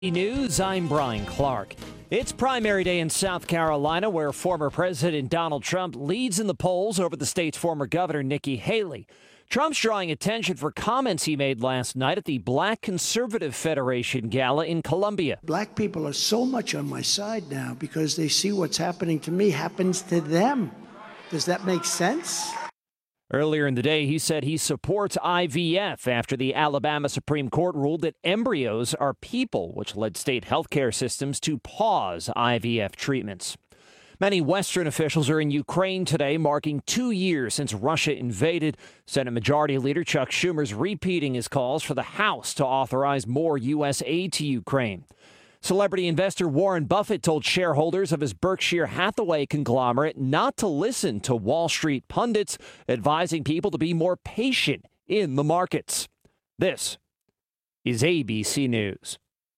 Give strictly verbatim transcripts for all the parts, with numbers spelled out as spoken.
News, I'm Brian Clark. It's primary day in South Carolina, where former President Donald Trump leads in the polls over the state's former governor, Nikki Haley. Trump's drawing attention for comments he made last night at the Black Conservative Federation Gala in Columbia. Black people are so much on my side now because they see what's happening to me happens to them. Does that make sense? Earlier in the day, he said he supports I V F after the Alabama Supreme Court ruled that embryos are people, which led state healthcare systems to pause I V F treatments. Many Western officials are in Ukraine today, marking two years since Russia invaded. Senate Majority Leader Chuck Schumer's repeating his calls for the House to authorize more U S aid to Ukraine. Celebrity investor Warren Buffett told shareholders of his Berkshire Hathaway conglomerate not to listen to Wall Street pundits advising people to be more patient in the markets. This is A B C News.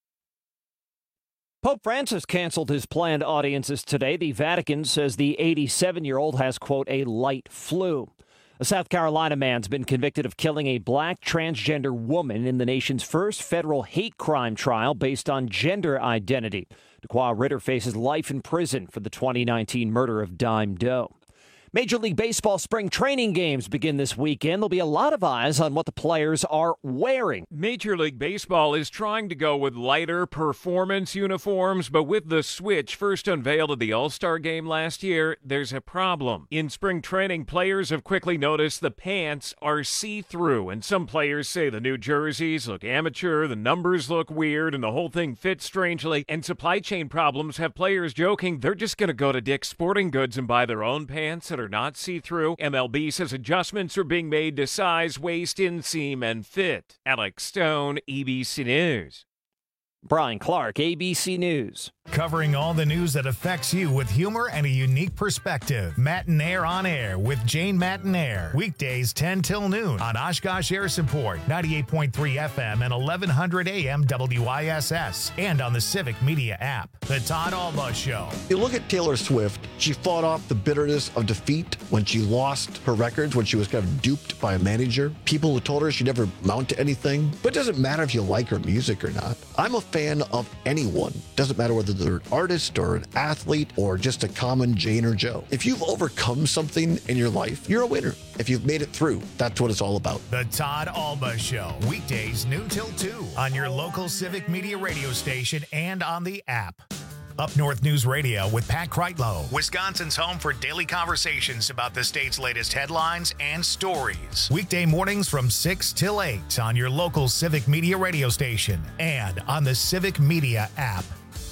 Pope Francis canceled his planned audiences today. The Vatican says the eighty-seven-year-old has, quote, a light flu. A South Carolina man's been convicted of killing a black transgender woman in the nation's first federal hate crime trial based on gender identity. Dequan Ritter faces life in prison for the twenty nineteen murder of Dime Doe. Major League Baseball spring training games begin this weekend. There'll be a lot of eyes on what the players are wearing. Major League Baseball is trying to go with lighter performance uniforms, but with the switch first unveiled at the All-Star game last year, there's a problem. In spring training, players have quickly noticed the pants are see-through, and some players say the new jerseys look amateur, the numbers look weird, and the whole thing fits strangely. And supply chain problems have players joking they're just going to go to Dick's Sporting Goods and buy their own pants that are not see-through. M L B says adjustments are being made to size, waist, inseam, and fit. Alex Stone, A B C News. Brian Clark, A B C News. Covering all the news that affects you with humor and a unique perspective. Matinaire on Air with Jane Matinaire. Weekdays ten till noon on Oshkosh Air Support, ninety-eight point three F M and eleven hundred A M W I S S. And on the Civic Media app. The Todd Alba Show. You look at Taylor Swift. She fought off the bitterness of defeat when she lost her records, when she was kind of duped by a manager. People who told her she'd never amount to anything. But it doesn't matter if you like her music or not. I'm a fan of anyone. Doesn't matter whether they're an artist or an athlete or just a common Jane or Joe. If you've overcome something in your life, you're a winner. If you've made it through, that's what it's all about. The Todd Alba Show. Weekdays noon till two on your local Civic Media radio station and on the app. Up North News Radio with Pat Kreitlow, Wisconsin's home for daily conversations about the state's latest headlines and stories. Weekday mornings from six till eight on your local Civic Media radio station and on the Civic Media app.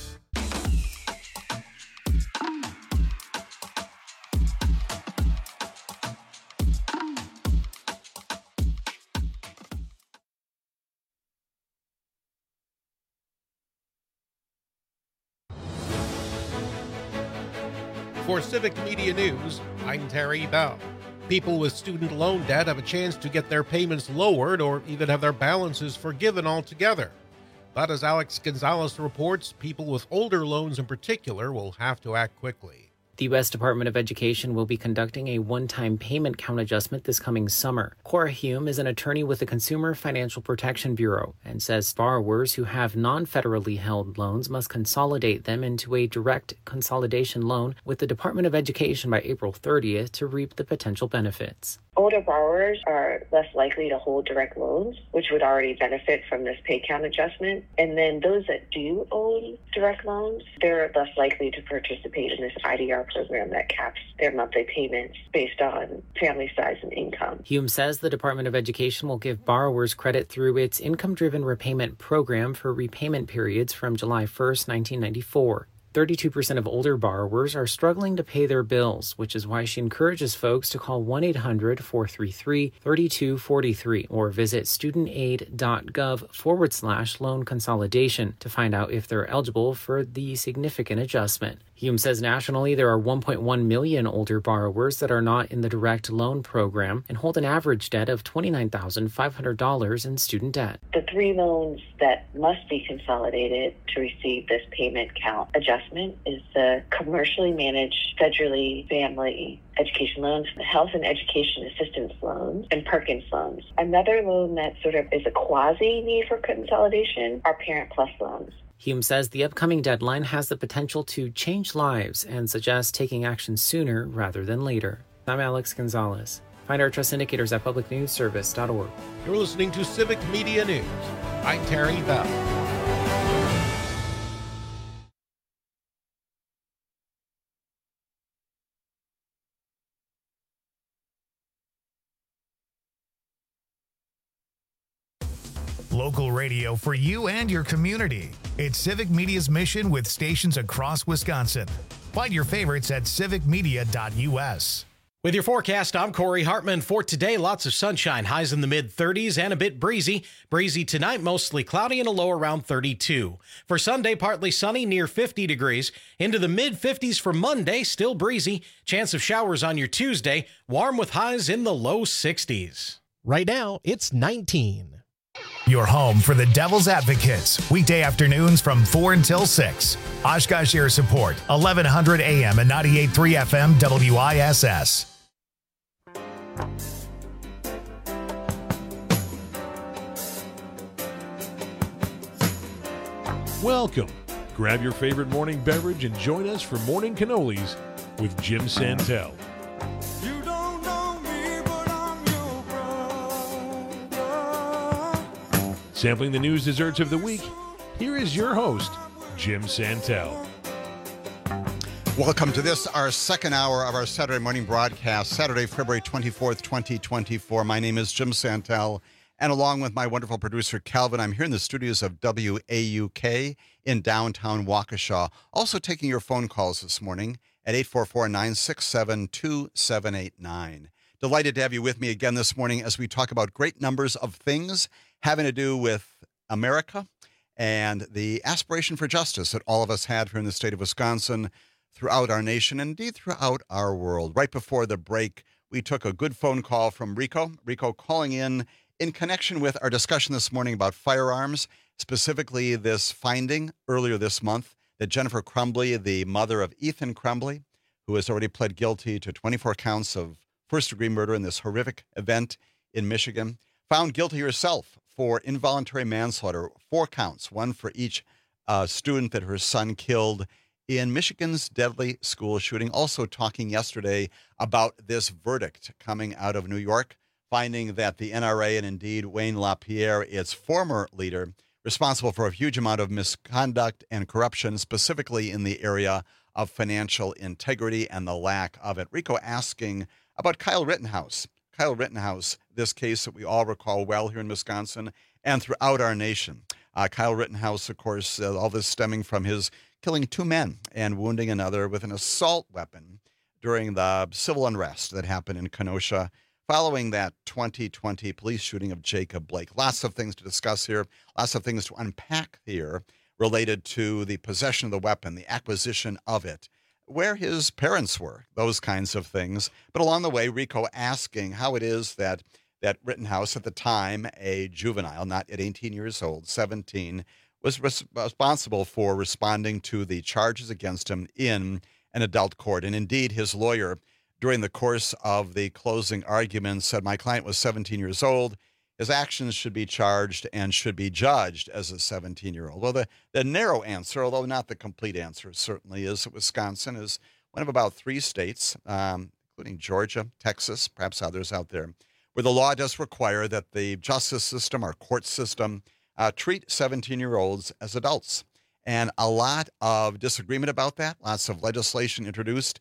For Civic Media News, I'm Terry Bell. People with student loan debt have a chance to get their payments lowered or even have their balances forgiven altogether. But as Alex Gonzalez reports, people with older loans in particular will have to act quickly. The U S Department of Education will be conducting a one-time payment count adjustment this coming summer. Cora Hume is an attorney with the Consumer Financial Protection Bureau and says borrowers who have non-federally held loans must consolidate them into a direct consolidation loan with the Department of Education by April thirtieth to reap the potential benefits. Older borrowers are less likely to hold direct loans, which would already benefit from this pay count adjustment. And then those that do own direct loans, they're less likely to participate in this I D R program that caps their monthly payments based on family size and income. Hume says the Department of Education will give borrowers credit through its income-driven repayment program for repayment periods from July first, nineteen ninety-four. thirty-two percent of older borrowers are struggling to pay their bills, which is why she encourages folks to call one eight hundred four three three three two four three or visit studentaid.gov forward slash loan consolidation to find out if they're eligible for the significant adjustment. Hume says nationally there are one point one million older borrowers that are not in the direct loan program and hold an average debt of twenty-nine thousand five hundred dollars in student debt. The three loans that must be consolidated to receive this payment count adjustment is the commercially managed federally family education loans, health and education assistance loans, and Perkins loans. Another loan that sort of is a quasi need for consolidation are Parent Plus loans. Hume says the upcoming deadline has the potential to change lives and suggests taking action sooner rather than later. I'm Alex Gonzalez. Find our trust indicators at public news service dot org. You're listening to Civic Media News. I'm Terry Bell. Local radio for you and your community. It's Civic Media's mission with stations across Wisconsin. Find your favorites at civic media dot u s. With your forecast, I'm Corey Hartman. For today, lots of sunshine, highs in the mid thirties and a bit breezy. Breezy tonight, mostly cloudy and a low around thirty-two. For Sunday, partly sunny, near fifty degrees. Into the mid fifties for Monday, still breezy. Chance of showers on your Tuesday, warm with highs in the low sixties. Right now, it's nineteen. Your home for the Devil's Advocates, weekday afternoons from four until six. Oshkosh Air Support, eleven hundred A M and ninety-eight point three F M W I S S. Welcome. Grab your favorite morning beverage and join us for Morning Cannolis with Jim Santel. You don't know me, but I'm your brother. Sampling the news desserts of the week, here is your host, Jim Santel. Welcome to this, our second hour of our Saturday morning broadcast, Saturday, February twenty-fourth, twenty twenty-four. My name is Jim Santel, and along with my wonderful producer, Calvin, I'm here in the studios of W A U K in downtown Waukesha. Also taking your phone calls this morning at eight four four, nine six seven, two seven eight nine. Delighted to have you with me again this morning as we talk about great numbers of things having to do with America and the aspiration for justice that all of us had here in the state of Wisconsin, throughout our nation, and indeed throughout our world. Right before the break, we took a good phone call from Rico. Rico calling in in connection with our discussion this morning about firearms, specifically this finding earlier this month that Jennifer Crumbley, the mother of Ethan Crumbley, who has already pled guilty to twenty-four counts of first-degree murder in this horrific event in Michigan, found guilty herself for involuntary manslaughter, four counts, one for each uh, student that her son killed in Michigan's deadly school shooting. Also talking yesterday about this verdict coming out of New York, finding that the N R A and indeed Wayne LaPierre, its former leader, responsible for a huge amount of misconduct and corruption, specifically in the area of financial integrity and the lack of it. Rico asking about Kyle Rittenhouse. Kyle Rittenhouse, this case that we all recall well here in Wisconsin and throughout our nation. Uh, Kyle Rittenhouse, of course, uh, all this stemming from his killing two men and wounding another with an assault weapon during the civil unrest that happened in Kenosha following that twenty twenty police shooting of Jacob Blake. Lots of things to discuss here, lots of things to unpack here related to the possession of the weapon, the acquisition of it, where his parents were, those kinds of things. But along the way, Rico asking how it is that that Rittenhouse, at the time a juvenile, not at eighteen years old, seventeen, was res- responsible for responding to the charges against him in an adult court. And indeed, his lawyer, during the course of the closing argument, said, my client was seventeen years old. His actions should be charged and should be judged as a seventeen-year-old. Well, the, the narrow answer, although not the complete answer, certainly is that Wisconsin is one of about three states, um, including Georgia, Texas, perhaps others out there, where the law does require that the justice system, our court system, uh, treat seventeen-year-olds as adults. And a lot of disagreement about that, lots of legislation introduced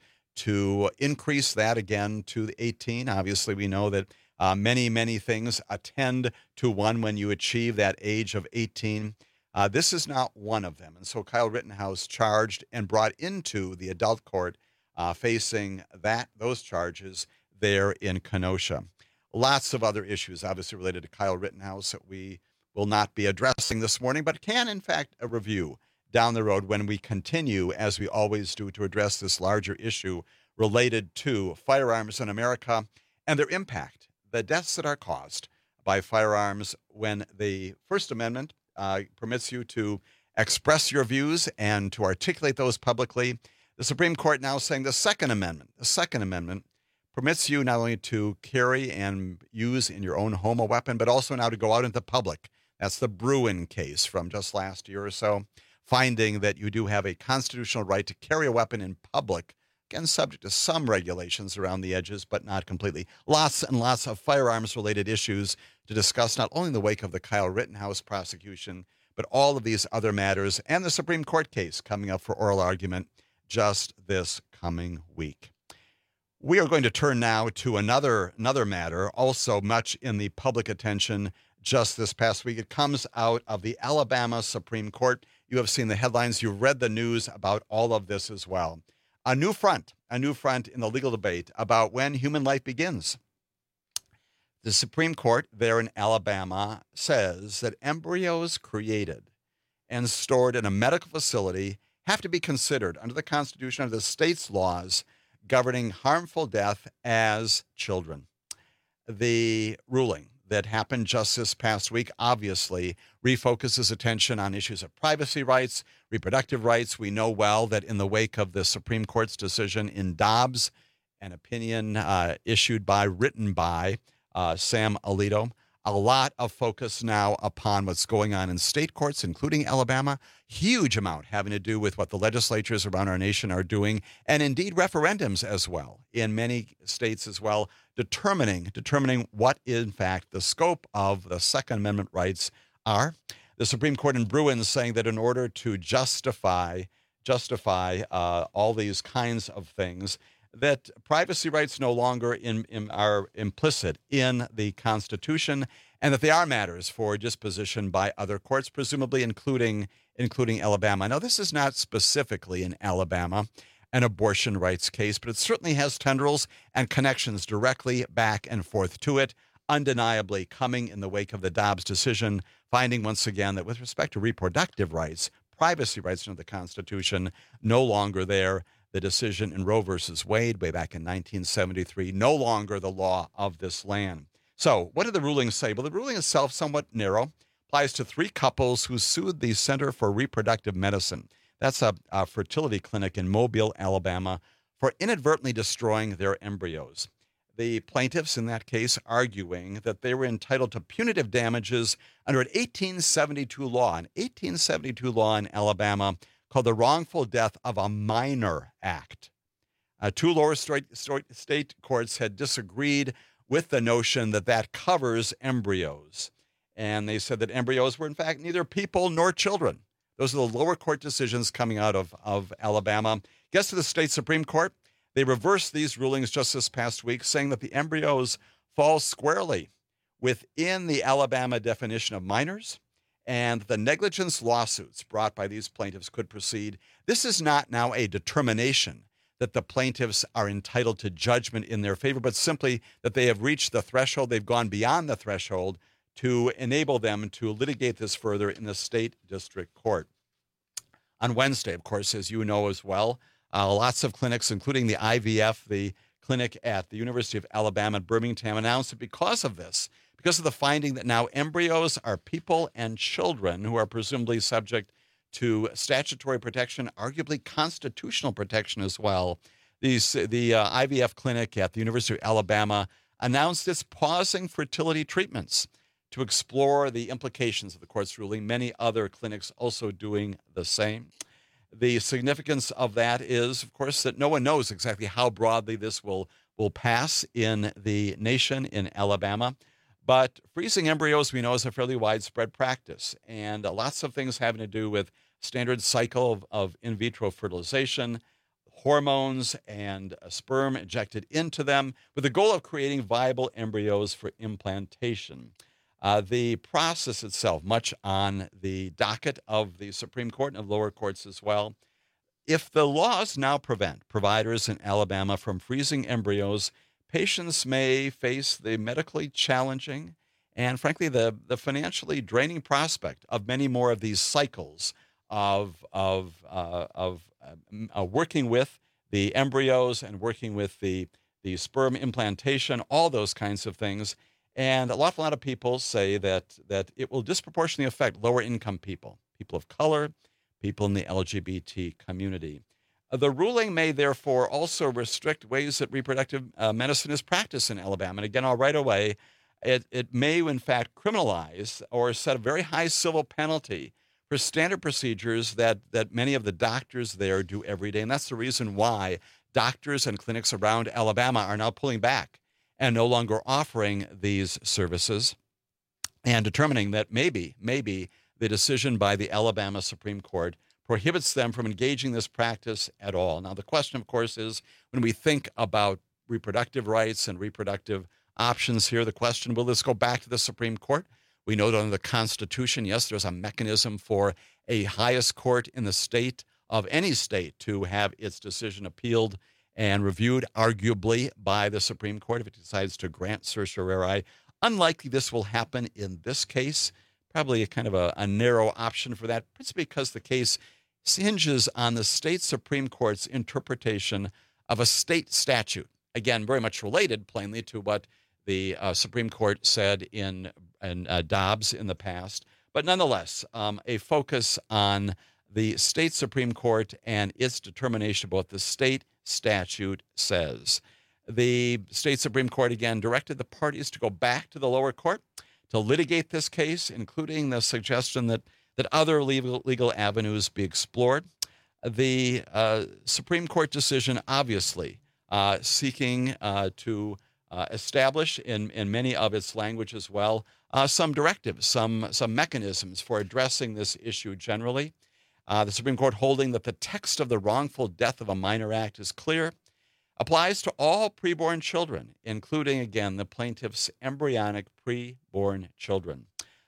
to increase that again to the eighteen. Obviously, we know that uh, many, many things attend to one when you achieve that age of eighteen. Uh, this is not one of them. And so Kyle Rittenhouse charged and brought into the adult court uh, facing that those charges there in Kenosha. Lots of other issues, obviously, related to Kyle Rittenhouse that we will not be addressing this morning, but can, in fact, a review down the road when we continue, as we always do, to address this larger issue related to firearms in America and their impact, the deaths that are caused by firearms when the First Amendment uh, permits you to express your views and to articulate those publicly. The Supreme Court now saying the Second Amendment, the Second Amendment, permits you not only to carry and use in your own home a weapon, but also now to go out into public. That's the Bruen case from just last year or so. finding that you do have a constitutional right to carry a weapon in public, again, subject to some regulations around the edges, but not completely. Lots and lots of firearms-related issues to discuss, not only in the wake of the Kyle Rittenhouse prosecution, but all of these other matters and the Supreme Court case coming up for oral argument just this coming week. We are going to turn now to another another matter, also much in the public attention just this past week. It comes out of the Alabama Supreme Court. You have seen the headlines. You've read the news about all of this as well. A new front, a new front in the legal debate about when human life begins. The Supreme Court there in Alabama says that embryos created and stored in a medical facility have to be considered under the Constitution, under the state's laws governing harmful death as children. The ruling that happened just this past week obviously refocuses attention on issues of privacy rights, reproductive rights. We know well that in the wake of the Supreme Court's decision in Dobbs, an opinion uh, issued by, written by uh, Sam Alito, a lot of focus now upon what's going on in state courts, including Alabama. Huge amount having to do with what the legislatures around our nation are doing, and indeed referendums as well, in many states as well, determining determining what, in fact, the scope of the Second Amendment rights are. The Supreme Court in Bruin saying that in order to justify justify uh, all these kinds of things, that privacy rights no longer in, in, are implicit in the Constitution, and that they are matters for disposition by other courts, presumably including including Alabama. Now, this is not specifically in Alabama an abortion rights case, but it certainly has tendrils and connections directly back and forth to it, undeniably coming in the wake of the Dobbs decision, finding once again that with respect to reproductive rights, privacy rights under the Constitution, no longer there. The decision in Roe versus Wade way back in nineteen seventy-three, no longer the law of this land. So what did the ruling say? Well, the ruling itself, somewhat narrow, applies to three couples who sued the Center for Reproductive Medicine. That's a, a fertility clinic in Mobile, Alabama, for inadvertently destroying their embryos. The plaintiffs in that case arguing that they were entitled to punitive damages under an eighteen seventy-two law, an eighteen seventy-two law in Alabama called the Wrongful Death of a Minor Act. Uh, two lower state, state courts had disagreed with the notion that that covers embryos. And they said that embryos were, in fact, neither people nor children. Those are the lower court decisions coming out of, of Alabama. Gets to the state Supreme Court. They reversed these rulings just this past week, saying that the embryos fall squarely within the Alabama definition of minors, and the negligence lawsuits brought by these plaintiffs could proceed. This is not now a determination that the plaintiffs are entitled to judgment in their favor, but simply that they have reached the threshold, they've gone beyond the threshold to enable them to litigate this further in the state district court. On Wednesday, of course, as you know as well, uh, lots of clinics, including the I V F, the clinic at the University of Alabama at Birmingham, announced that because of this, because of the finding that now embryos are people and children who are presumably subject to statutory protection, arguably constitutional protection as well, these, the uh, I V F clinic at the University of Alabama announced it's pausing fertility treatments to explore the implications of the court's ruling. Many other clinics also doing the same. The significance of that is, of course, that no one knows exactly how broadly this will, will pass in the nation in Alabama. But freezing embryos, we know, is a fairly widespread practice, and uh, lots of things having to do with standard cycle of, of in vitro fertilization, hormones, and uh, sperm injected into them with the goal of creating viable embryos for implantation. Uh, the process itself, much on the docket of the Supreme Court and of lower courts as well. If the laws now prevent providers in Alabama from freezing embryos, patients may face the medically challenging and, frankly, the, the financially draining prospect of many more of these cycles of, of, uh, of uh, uh, working with the embryos and working with the, the sperm implantation, all those kinds of things. And a lot, a lot of people say that, that it will disproportionately affect lower-income people, people of color, people in the L G B T community. The ruling may therefore also restrict ways that reproductive uh, medicine is practiced in Alabama. And again, I'll right away, it, it may in fact criminalize or set a very high civil penalty for standard procedures that, that many of the doctors there do every day. And that's the reason why doctors and clinics around Alabama are now pulling back and no longer offering these services, and determining that maybe, maybe the decision by the Alabama Supreme Court prohibits them from engaging this practice at all. Now, the question, of course, is when we think about reproductive rights and reproductive options here, the question, will this go back to the Supreme Court? We know that under the Constitution, yes, there's a mechanism for a highest court in the state of any state to have its decision appealed and reviewed, arguably, by the Supreme Court if it decides to grant certiorari. Unlikely this will happen in this case. Probably a kind of a, a narrow option for that, principally because the case hinges on the state Supreme Court's interpretation of a state statute. Again, very much related, plainly, to what the uh, Supreme Court said in, in uh, Dobbs in the past. But nonetheless, um, a focus on the state Supreme Court and its determination of what the state statute says. The state Supreme Court, again, directed the parties to go back to the lower court to litigate this case, including the suggestion that, that other legal, legal avenues be explored. The uh, Supreme Court decision, obviously, uh, seeking uh, to uh, establish in, in many of its language as well uh, some directives, some, some mechanisms for addressing this issue generally. Uh, the Supreme Court holding that the text of the Wrongful Death of a Minor Act is clear, applies to all preborn children, including, again, the plaintiff's embryonic preborn children.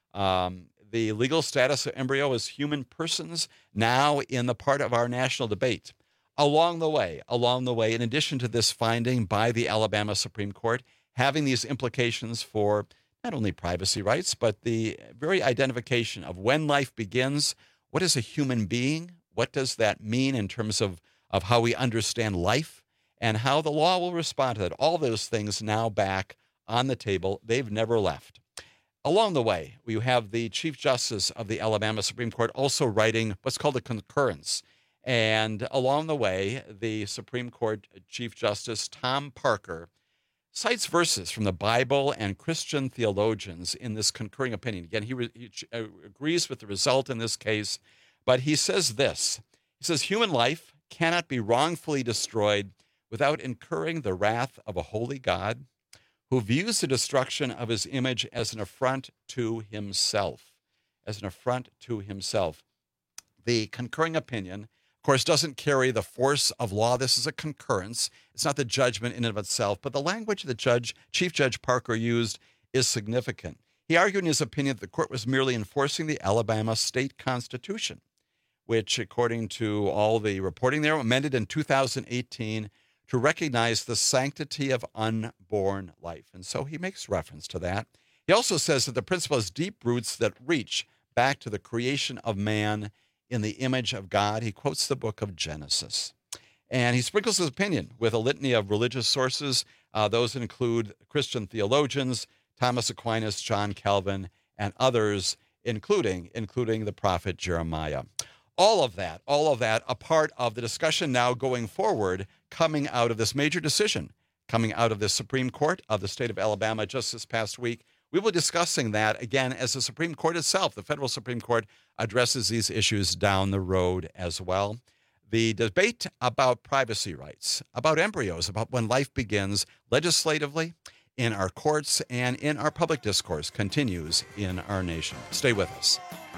Um, the legal status of embryo as human persons now in the part of our national debate. Along the way, along the way, in addition to this finding by the Alabama Supreme Court, having these implications for not only privacy rights, but the very identification of when life begins. What is a human being? What does that mean in terms of, of how we understand life and how the law will respond to that? All those things now back on the table. They've never left. Along the way, we have the Chief Justice of the Alabama Supreme Court also writing what's called a concurrence. And along the way, the Supreme Court Chief Justice Tom Parker cites verses from the Bible and Christian theologians in this concurring opinion. Again, he, re- he uh, agrees with the result in this case, but he says this. He says, human life cannot be wrongfully destroyed without incurring the wrath of a holy God who views the destruction of his image as an affront to himself, as an affront to himself. The concurring opinion, of course, doesn't carry the force of law. This is a concurrence. It's not the judgment in and of itself, but the language that Judge, Chief Judge Parker used is significant. He argued in his opinion that the court was merely enforcing the Alabama state constitution, which, according to all the reporting there, amended in two thousand eighteen to recognize the sanctity of unborn life. And so he makes reference to that. He also says that the principle has deep roots that reach back to the creation of man in the image of God. He quotes the book of Genesis. And he sprinkles his opinion with a litany of religious sources. Uh, those include Christian theologians, Thomas Aquinas, John Calvin, and others, including, including the prophet Jeremiah. All of that, all of that, a part of the discussion now going forward, coming out of this major decision, coming out of the Supreme Court of the state of Alabama just this past week. We will be discussing that again as the Supreme Court itself, the federal Supreme Court, addresses these issues down the road as well. The debate about privacy rights, about embryos, about when life begins legislatively, in our courts, and in our public discourse continues in our nation. Stay with us.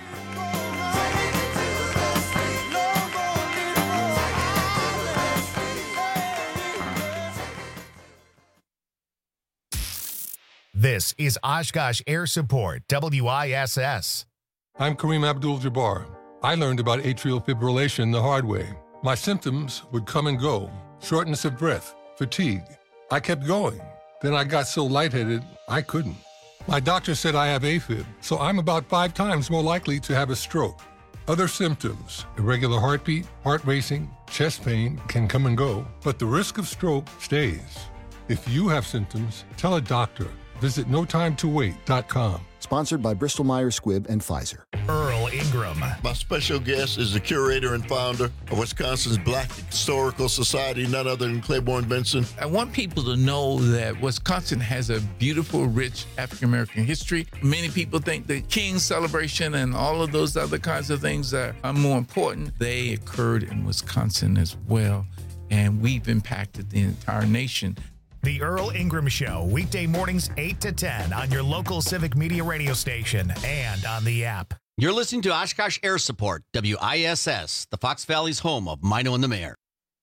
This is Oshkosh Air Support, W I S S. I'm Kareem Abdul-Jabbar. I learned about atrial fibrillation the hard way. My symptoms would come and go, shortness of breath, fatigue. I kept going. Then I got so lightheaded, I couldn't. My doctor said I have AFib, so I'm about five times more likely to have a stroke. Other symptoms, irregular heartbeat, heart racing, chest pain can come and go, but the risk of stroke stays. If you have symptoms, tell a doctor. Visit no time to wait dot com. Sponsored by Bristol Myers Squibb and Pfizer. Earl Ingram. My special guest is the curator and founder of Wisconsin's Black Historical Society, none other than Claiborne Benson. I want people to know that Wisconsin has a beautiful, rich African-American history. Many people think the King's celebration and all of those other kinds of things are, are more important. They occurred in Wisconsin as well, and we've impacted the entire nation. The Earl Ingram Show, weekday mornings eight to ten on your local Civic Media radio station and on the app. You're listening to Oshkosh Air Support, W I S S, the Fox Valley's home of Mino and the Mayor.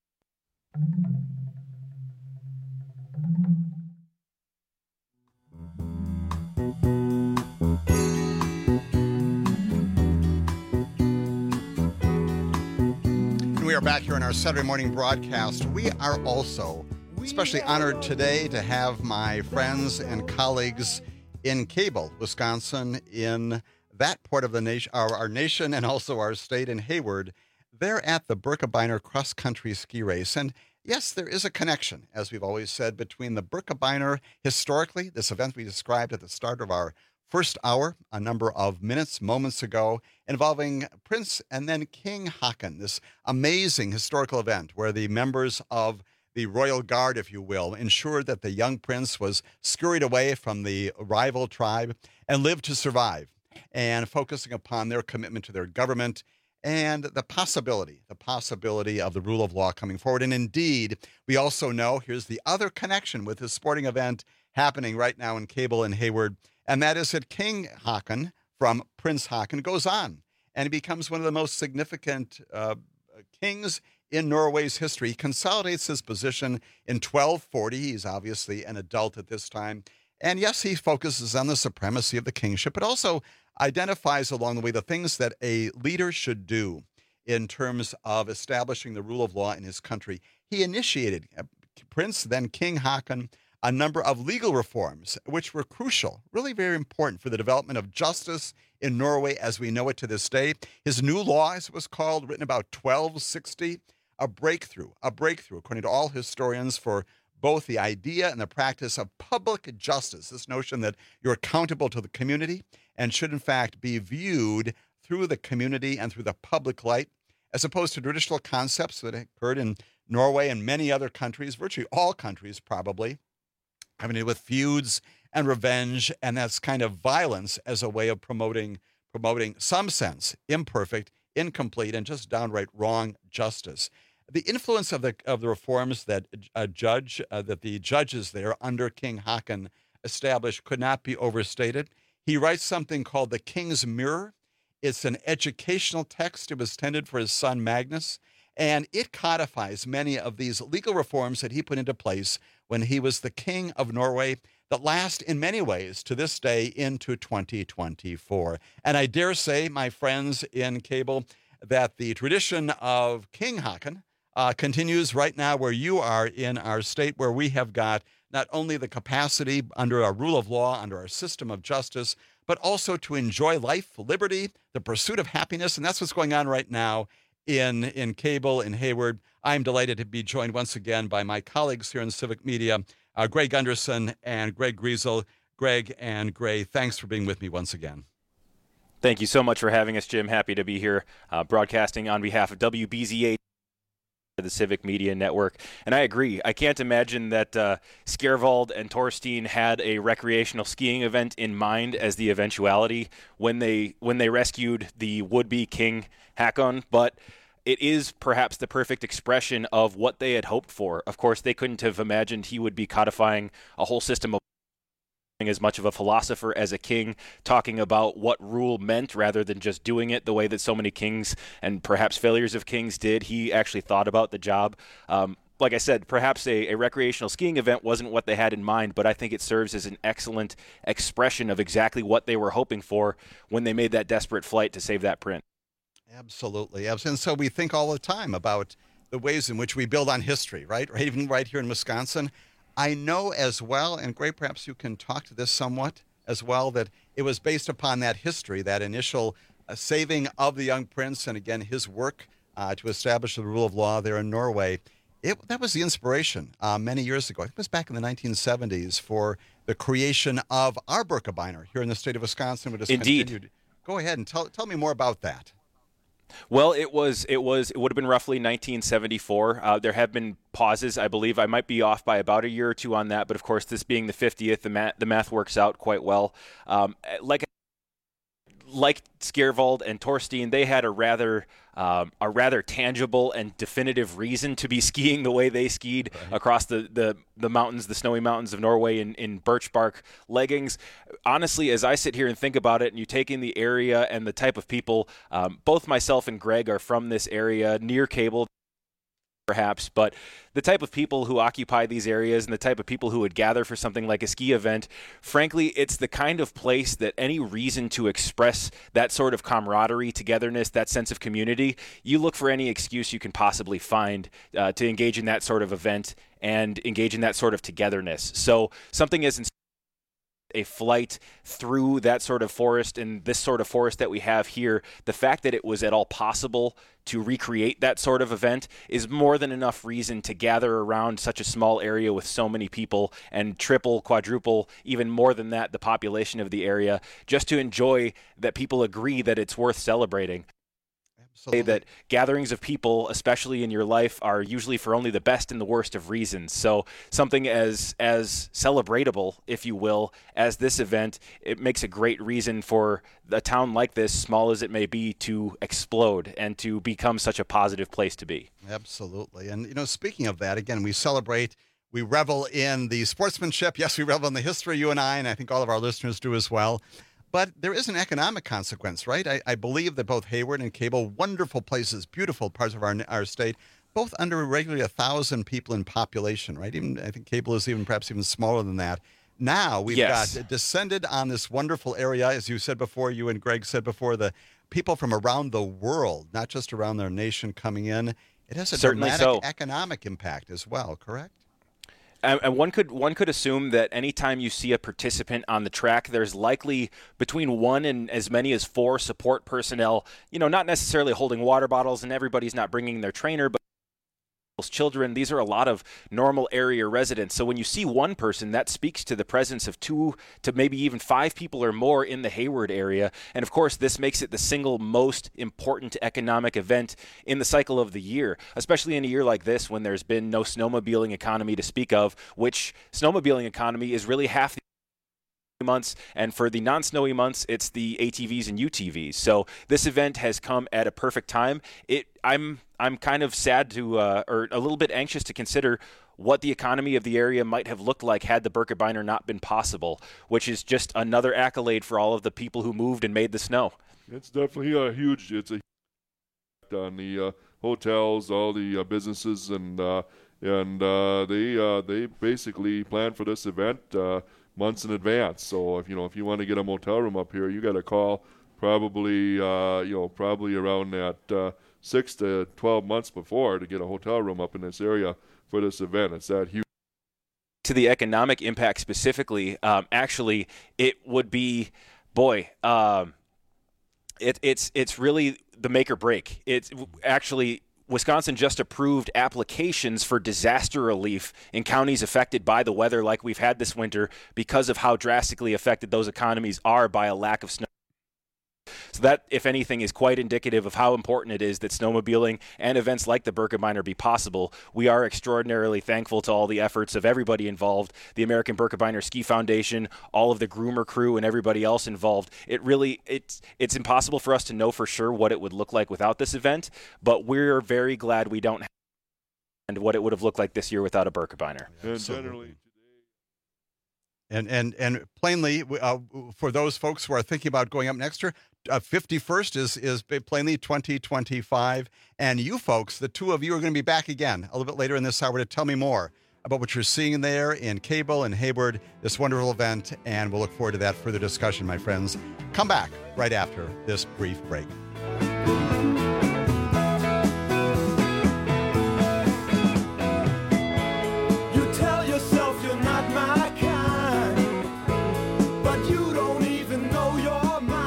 We are back here in our Saturday morning broadcast. We are also especially honored today to have my friends and colleagues in Cable, Wisconsin, in that part of the nation, our, our nation, and also our state in Hayward. They're at the Birkebeiner Cross Country Ski Race. And yes, there is a connection, as we've always said, between the Birkebeiner, historically, this event we described at the start of our first hour, a number of minutes, moments ago, involving Prince and then King Haakon, this amazing historical event where the members of the royal guard, if you will, ensured that the young prince was scurried away from the rival tribe and lived to survive, and focusing upon their commitment to their government and the possibility, the possibility of the rule of law coming forward. And indeed, we also know, here's the other connection with this sporting event happening right now in Cable and Hayward, and that is that King Haakon from Prince Haakon goes on, and he becomes one of the most significant uh, kings in Norway's history. He consolidates his position in twelve forty. He's obviously an adult at this time. And yes, he focuses on the supremacy of the kingship, but also identifies along the way the things that a leader should do in terms of establishing the rule of law in his country. He initiated, uh, Prince, then King Haakon, a number of legal reforms, which were crucial, really very important for the development of justice in Norway as we know it to this day. His new law, as it was called, written about twelve sixty, a breakthrough, a breakthrough, according to all historians, for both the idea and the practice of public justice, this notion that you're accountable to the community and should, in fact, be viewed through the community and through the public light, as opposed to traditional concepts that occurred in Norway and many other countries, virtually all countries probably, having to do with feuds and revenge, and that's kind of violence as a way of promoting, promoting some sense, imperfect, incomplete, and just downright wrong justice. The influence of the of the reforms that a judge uh, that the judges there under King Haakon established could not be overstated. He writes something called the King's Mirror. It's an educational text. It was intended for his son Magnus, and it codifies many of these legal reforms that he put into place when he was the king of Norway that last in many ways to this day into twenty twenty-four. And I dare say, my friends in Cable, that the tradition of King Haakon Uh, continues right now where you are in our state, where we have got not only the capacity under our rule of law, under our system of justice, but also to enjoy life, liberty, the pursuit of happiness. And that's what's going on right now in, in Cable, in Hayward. I'm delighted to be joined once again by my colleagues here in Civic Media, uh, Greg Gunderson and Greg Griesel. Greg and Gray, thanks for being with me once again. Thank you so much for having us, Jim. Happy to be here uh, broadcasting on behalf of W B Z H, the Civic Media Network. And I agree. I can't imagine that uh, Skervald and Torstein had a recreational skiing event in mind as the eventuality when they when they rescued the would-be King Haakon, but it is perhaps the perfect expression of what they had hoped for. Of course, they couldn't have imagined he would be codifying a whole system of as much of a philosopher as a king, talking about what rule meant rather than just doing it the way that so many kings and perhaps failures of kings did. He actually thought about the job. Um, like I said, perhaps a, a recreational skiing event wasn't what they had in mind, but I think it serves as an excellent expression of exactly what they were hoping for when they made that desperate flight to save that print. Absolutely. And so we think all the time about the ways in which we build on history, right? Right, even right here in Wisconsin. I know as well, and Gray, perhaps you can talk to this somewhat as well, that it was based upon that history, that initial uh, saving of the young prince, and again, his work uh, to establish the rule of law there in Norway. It, that was the inspiration uh, many years ago. I think it was back in the nineteen seventies for the creation of our Birkebeiner here in the state of Wisconsin. It Indeed. Continued. Go ahead and tell tell me more about that. Well, it was it was it would have been roughly nineteen seventy-four. Uh, there have been pauses, I believe. I might be off by about a year or two on that, but of course, this being the fiftieth, the math the math works out quite well. Um, like like Skjervold and Torstein, they had a rather um, a rather tangible and definitive reason to be skiing the way they skied right. across the, the, the mountains, the snowy mountains of Norway in, in birch bark leggings. Honestly, as I sit here and think about it, and you take in the area and the type of people, um, both myself and Greg are from this area near Cable, perhaps, but the type of people who occupy these areas and the type of people who would gather for something like a ski event, frankly, it's the kind of place that any reason to express that sort of camaraderie, togetherness, that sense of community, you look for any excuse you can possibly find uh, to engage in that sort of event and engage in that sort of togetherness. So something as a flight through that sort of forest and this sort of forest that we have here, the fact that it was at all possible to recreate that sort of event is more than enough reason to gather around such a small area with so many people and triple, quadruple, even more than that, the population of the area, just to enjoy that people agree that it's worth celebrating. Say that gatherings of people, especially in your life, are usually for only the best and the worst of reasons. So something as as celebratable, if you will, as this event, it makes a great reason for a town like this, small as it may be, to explode and to become such a positive place to be. Absolutely. And, you know, speaking of that, again, we celebrate, we revel in the sportsmanship. Yes, we revel in the history, you and I, and I think all of our listeners do as well. But there is an economic consequence, right? I, I believe that both Hayward and Cable, wonderful places, beautiful parts of our our state, both under regularly a thousand people in population, right? Even I think Cable is even perhaps even smaller than that. Now we've yes. got descended on this wonderful area, as you said before, you and Greg said before, the people from around the world, not just around their nation, coming in. It has a Certainly dramatic so. economic impact as well, correct? And one could one could assume that anytime you see a participant on the track, there's likely between one and as many as four support personnel, you know, not necessarily holding water bottles, and everybody's not bringing their trainer, but children. These are a lot of normal area residents. So when you see one person, that speaks to the presence of two to maybe even five people or more in the Hayward area. And of course, this makes it the single most important economic event in the cycle of the year, especially in a year like this when there's been no snowmobiling economy to speak of, which snowmobiling economy is really half the months, and for the non-snowy months, it's the A T Vs and U T Vs. So this event has come at a perfect time. It, I'm, I'm kind of sad to, uh, or a little bit anxious to consider what the economy of the area might have looked like had the Birkebeiner not been possible, which is just another accolade for all of the people who moved and made the snow. It's definitely a huge. It's a on the uh, hotels, all the uh, businesses, and uh, and uh, they uh, they basically planned for this event Uh, months in advance. So if you know if you want to get a motel room up here, you got to call probably uh, you know probably around that uh, six to twelve months before to get a hotel room up in this area for this event. It's that huge. To the economic impact specifically, um, actually, it would be, boy, um, it, it's it's really the make or break. It's actually. Wisconsin just approved applications for disaster relief in counties affected by the weather like we've had this winter because of how drastically affected those economies are by a lack of snow. So that, if anything, is quite indicative of how important it is that snowmobiling and events like the Birkebeiner be possible. We are extraordinarily thankful to all the efforts of everybody involved, the American Birkebeiner Ski Foundation, all of the groomer crew, and everybody else involved. It really, it's, it's impossible for us to know for sure what it would look like without this event, but we're very glad we don't have and what it would have looked like this year without a Birkebeiner. And generally. And and and plainly, uh, for those folks who are thinking about going up next year, uh, fifty-first is is plainly twenty twenty-five. And you folks, the two of you, are going to be back again a little bit later in this hour to tell me more about what you're seeing there in Cable and Hayward, this wonderful event. And we'll look forward to that further discussion, my friends. Come back right after this brief break.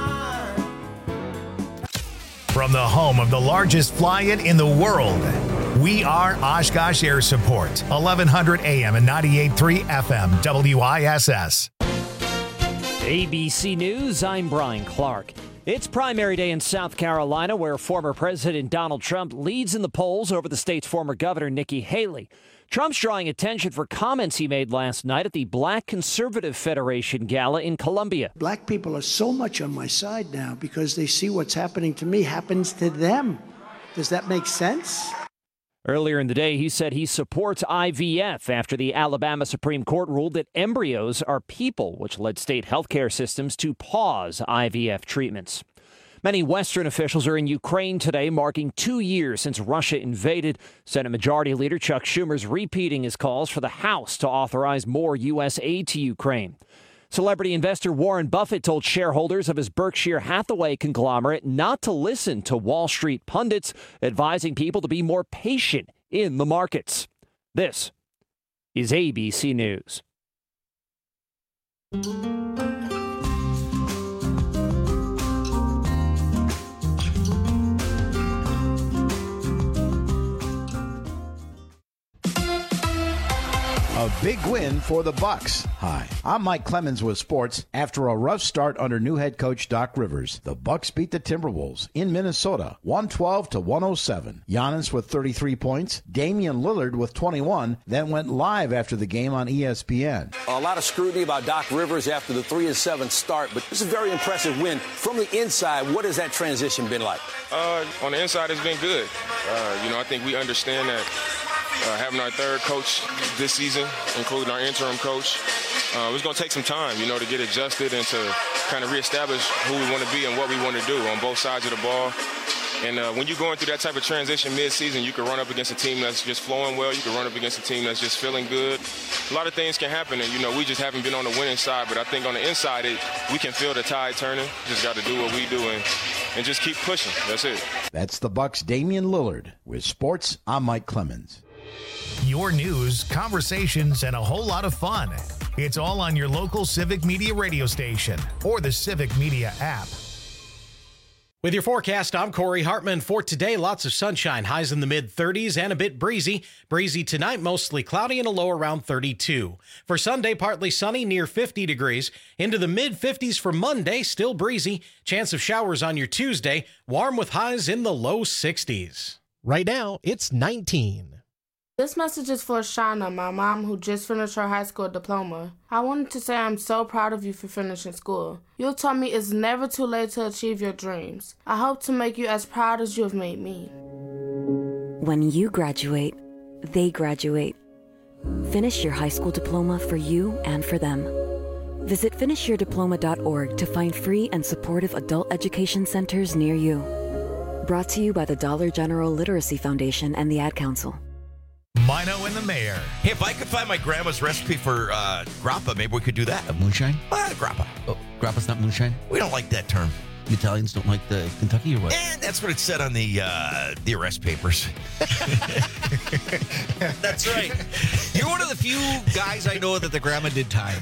From the home of the largest fly-in in the world, We are Oshkosh Air Support, eleven hundred A M and ninety-eight point three F M, W I S S. A B C News, I'm Brian Clark. It's primary day in South Carolina, where former President Donald Trump leads in the polls over the state's former governor, Nikki Haley. Trump's drawing attention for comments he made last night at the Black Conservative Federation Gala in Columbia. Black people are so much on my side now because they see what's happening to me happens to them. Does that make sense? Earlier in the day, he said he supports I V F after the Alabama Supreme Court ruled that embryos are people, which led state healthcare systems to pause I V F treatments. Many Western officials are in Ukraine today, marking two years since Russia invaded. Senate Majority Leader Chuck Schumer's repeating his calls for the House to authorize more U S aid to Ukraine. Celebrity investor Warren Buffett told shareholders of his Berkshire Hathaway conglomerate not to listen to Wall Street pundits, advising people to be more patient in the markets. This is A B C News. A big win for the Bucks. Hi, I'm Mike Clemens with sports. After a rough start under new head coach Doc Rivers, the Bucks beat the Timberwolves in Minnesota, one twelve to one oh seven. Giannis with thirty-three points, Damian Lillard with twenty-one, then went live after the game on E S P N. A lot of scrutiny about Doc Rivers after the three and seven start, but this is a very impressive win. From the inside, what has that transition been like? Uh, on the inside, it's been good. Uh, you know, I think we understand that. Uh, having our third coach this season, including our interim coach, uh, it's going to take some time, you know, to get adjusted and to kind of reestablish who we want to be and what we want to do on both sides of the ball. And uh, when you're going through that type of transition mid-season, you can run up against a team that's just flowing well. You can run up against a team that's just feeling good. A lot of things can happen, and, you know, we just haven't been on the winning side. But I think on the inside, it, we can feel the tide turning. Just got to do what we do and, and just keep pushing. That's it. That's the Bucks' Damian Lillard. With sports, I'm Mike Clemens. Your news, conversations, and a whole lot of fun. It's all on your local Civic Media radio station or the Civic Media app. With your forecast, I'm Corey Hartman. For today, lots of sunshine, highs in the mid thirties and a bit breezy. Breezy tonight, mostly cloudy and a low around thirty-two. For Sunday, partly sunny, near fifty degrees. Into the mid fifties for Monday, still breezy. Chance of showers on your Tuesday, warm with highs in the low sixties. Right now, it's nineteen. This message is for Shauna, my mom, who just finished her high school diploma. I wanted to say I'm so proud of you for finishing school. You taught me it's never too late to achieve your dreams. I hope to make you as proud as you have made me. When you graduate, they graduate. Finish your high school diploma for you and for them. Visit finish your diploma dot org to find free and supportive adult education centers near you. Brought to you by the Dollar General Literacy Foundation and the Ad Council. Mino and the Mayor. Hey, if I could find my grandma's recipe for uh, grappa, maybe we could do that. A moonshine? Ah, grappa. Oh, grappa's not moonshine? We don't like that term. You Italians don't like the Kentucky or what? And that's what it said on the uh, the arrest papers. That's right. You're one of the few guys I know that the grandma did time.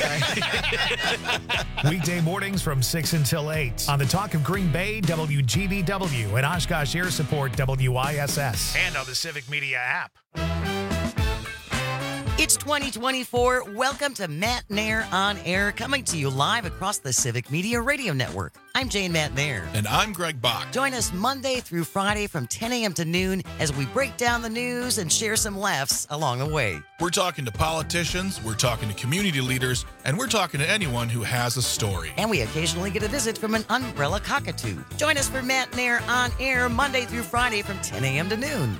I... Weekday mornings from six until eight on the Talk of Green Bay, W G B W, and Oshkosh Air Support, W I S S, and on the Civic Media app. It's twenty twenty-four. Welcome to Matt Nair on Air, coming to you live across the Civic Media Radio Network. I'm Jane Matt Nair. And I'm Greg Bach. Join us Monday through Friday from ten a.m. to noon as we break down the news and share some laughs along the way. We're talking to politicians, we're talking to community leaders, and we're talking to anyone who has a story. And we occasionally get a visit from an umbrella cockatoo. Join us for Matt Nair on Air Monday through Friday from ten a.m. to noon.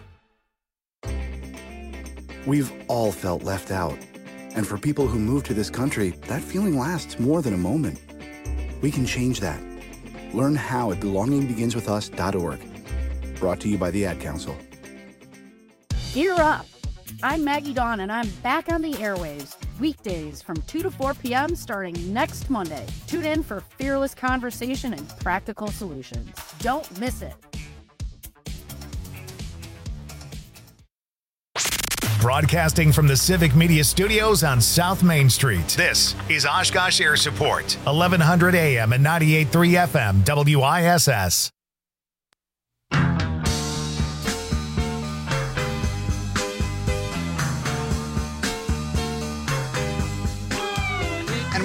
We've all felt left out. And for people who move to this country, that feeling lasts more than a moment. We can change that. Learn how at belonging begins with us dot org. Brought to you by the Ad Council. Gear up! I'm Maggie Dawn, and I'm back on the airwaves. Weekdays from two to four p.m. starting next Monday. Tune in for fearless conversation and practical solutions. Don't miss it. Broadcasting from the Civic Media Studios on South Main Street. This is Oshkosh Air Support, eleven hundred A M and ninety-eight point three F M, W I S S.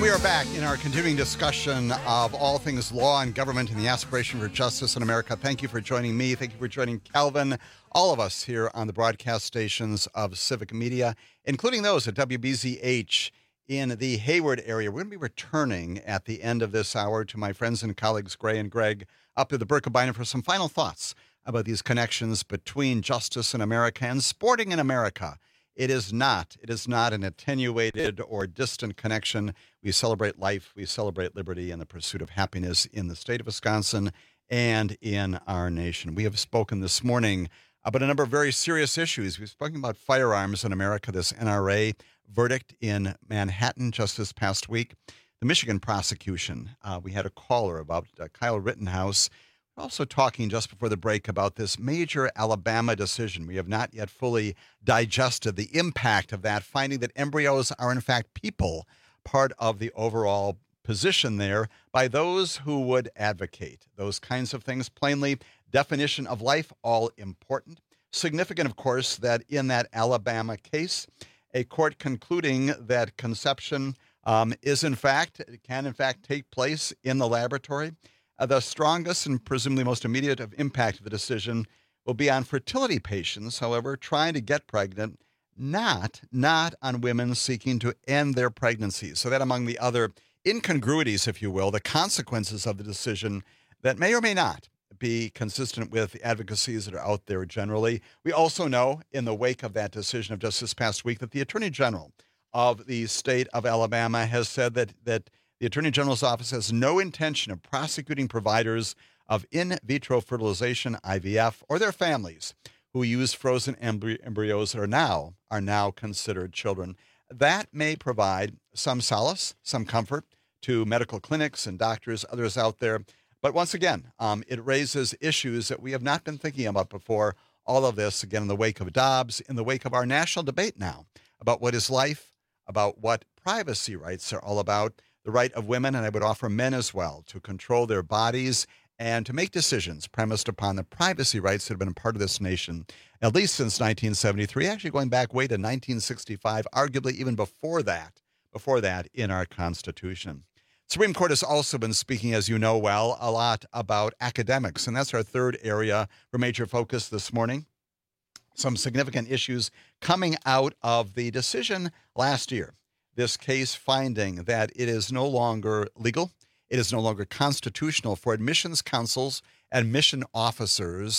we are back in our continuing discussion of all things law and government and the aspiration for justice in America. Thank you for joining me. Thank you for joining Calvin, all of us here on the broadcast stations of Civic Media, including those at W B Z H in the Hayward area. We're going to be returning at the end of this hour to my friends and colleagues, Gray and Greg, up to the Birkebeiner for some final thoughts about these connections between justice in America and sporting in America. It is not. It is not an attenuated or distant connection. We celebrate life. We celebrate liberty and the pursuit of happiness in the state of Wisconsin and in our nation. We have spoken this morning about a number of very serious issues. We've spoken about firearms in America, this N R A verdict in Manhattan just this past week, the Michigan prosecution. Uh, we had a caller about uh, Kyle Rittenhouse. We're also talking just before the break about this major Alabama decision. We have not yet fully digested the impact of that, finding that embryos are in fact people, part of the overall position there by those who would advocate those kinds of things. Plainly, definition of life, all important. Significant, of course, that in that Alabama case, a court concluding that conception um, is in fact, can in fact take place in the laboratory. Uh, the strongest and presumably most immediate of impact of the decision will be on fertility patients, however, trying to get pregnant, not, not on women seeking to end their pregnancies. So that among the other incongruities, if you will, the consequences of the decision that may or may not be consistent with the advocacies that are out there generally. We also know in the wake of that decision of just this past week that the Attorney General of the state of Alabama has said that that the Attorney General's office has no intention of prosecuting providers of in vitro fertilization, I V F, or their families who use frozen embry- embryos that are now are now considered children. That may provide some solace, some comfort to medical clinics and doctors, others out there. But once again, um, it raises issues that we have not been thinking about before. All of this, again, in the wake of Dobbs, in the wake of our national debate now about what is life, about what privacy rights are all about, the right of women, and I would offer men as well, to control their bodies and to make decisions premised upon the privacy rights that have been a part of this nation, at least since nineteen seventy-three, actually going back way to nineteen sixty-five, arguably even before that, before that in our Constitution. Supreme Court has also been speaking, as you know well, a lot about academics, and that's our third area for major focus this morning. Some significant issues coming out of the decision last year. This case finding that it is no longer legal, it is no longer constitutional for admissions councils and admission officers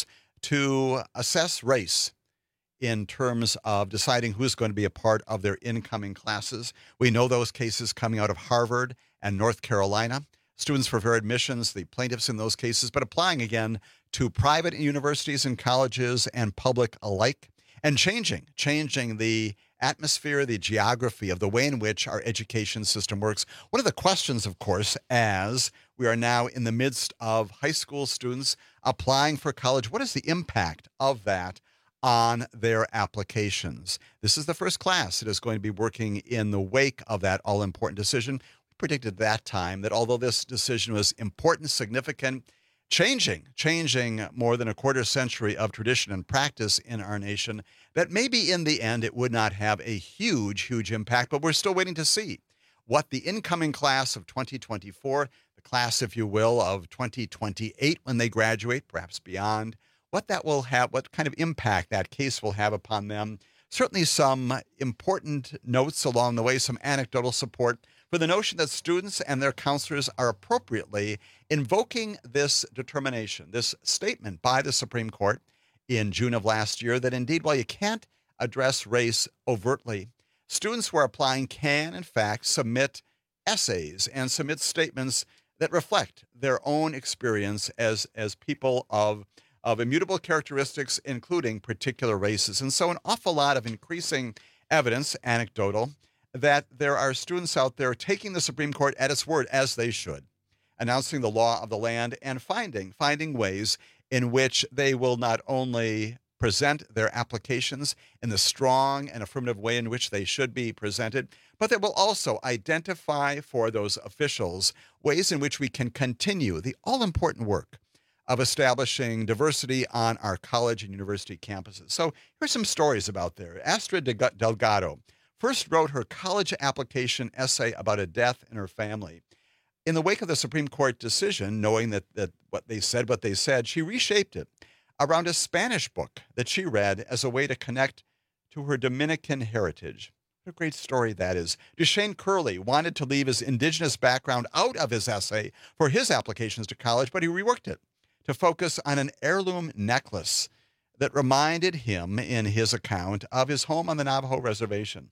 to assess race in terms of deciding who's going to be a part of their incoming classes. We know those cases coming out of Harvard and North Carolina. Students for fair admissions, the plaintiffs in those cases, but applying again to private universities and colleges and public alike, and changing, changing the atmosphere, the geography of the way in which our education system works. One of the questions, of course, as we are now in the midst of high school students applying for college, what is the impact of that on their applications? This is the first class that is going to be working in the wake of that all-important decision. We predicted that time that although this decision was important, significant, changing, changing more than a quarter century of tradition and practice in our nation, that maybe in the end it would not have a huge, huge impact, but we're still waiting to see what the incoming class of twenty twenty-four, the class, if you will, of twenty twenty-eight when they graduate, perhaps beyond, what that will have, what kind of impact that case will have upon them. Certainly some important notes along the way, some anecdotal support for the notion that students and their counselors are appropriately invoking this determination, this statement by the Supreme Court in June of last year, that indeed, while you can't address race overtly, students who are applying can, in fact, submit essays and submit statements that reflect their own experience as, as people of, of immutable characteristics, including particular races. And so an awful lot of increasing evidence, anecdotal, that there are students out there taking the Supreme Court at its word, as they should, announcing the law of the land and finding, finding ways in which they will not only present their applications in the strong and affirmative way in which they should be presented, but they will also identify for those officials ways in which we can continue the all-important work of establishing diversity on our college and university campuses. So here's some stories about there. Astrid Delgado first wrote her college application essay about a death in her family. In the wake of the Supreme Court decision, knowing that, that what they said, what they said, she reshaped it around a Spanish book that she read as a way to connect to her Dominican heritage. What a great story that is. Duchesne Curley wanted to leave his indigenous background out of his essay for his applications to college, but he reworked it to focus on an heirloom necklace that reminded him, in his account, of his home on the Navajo reservation.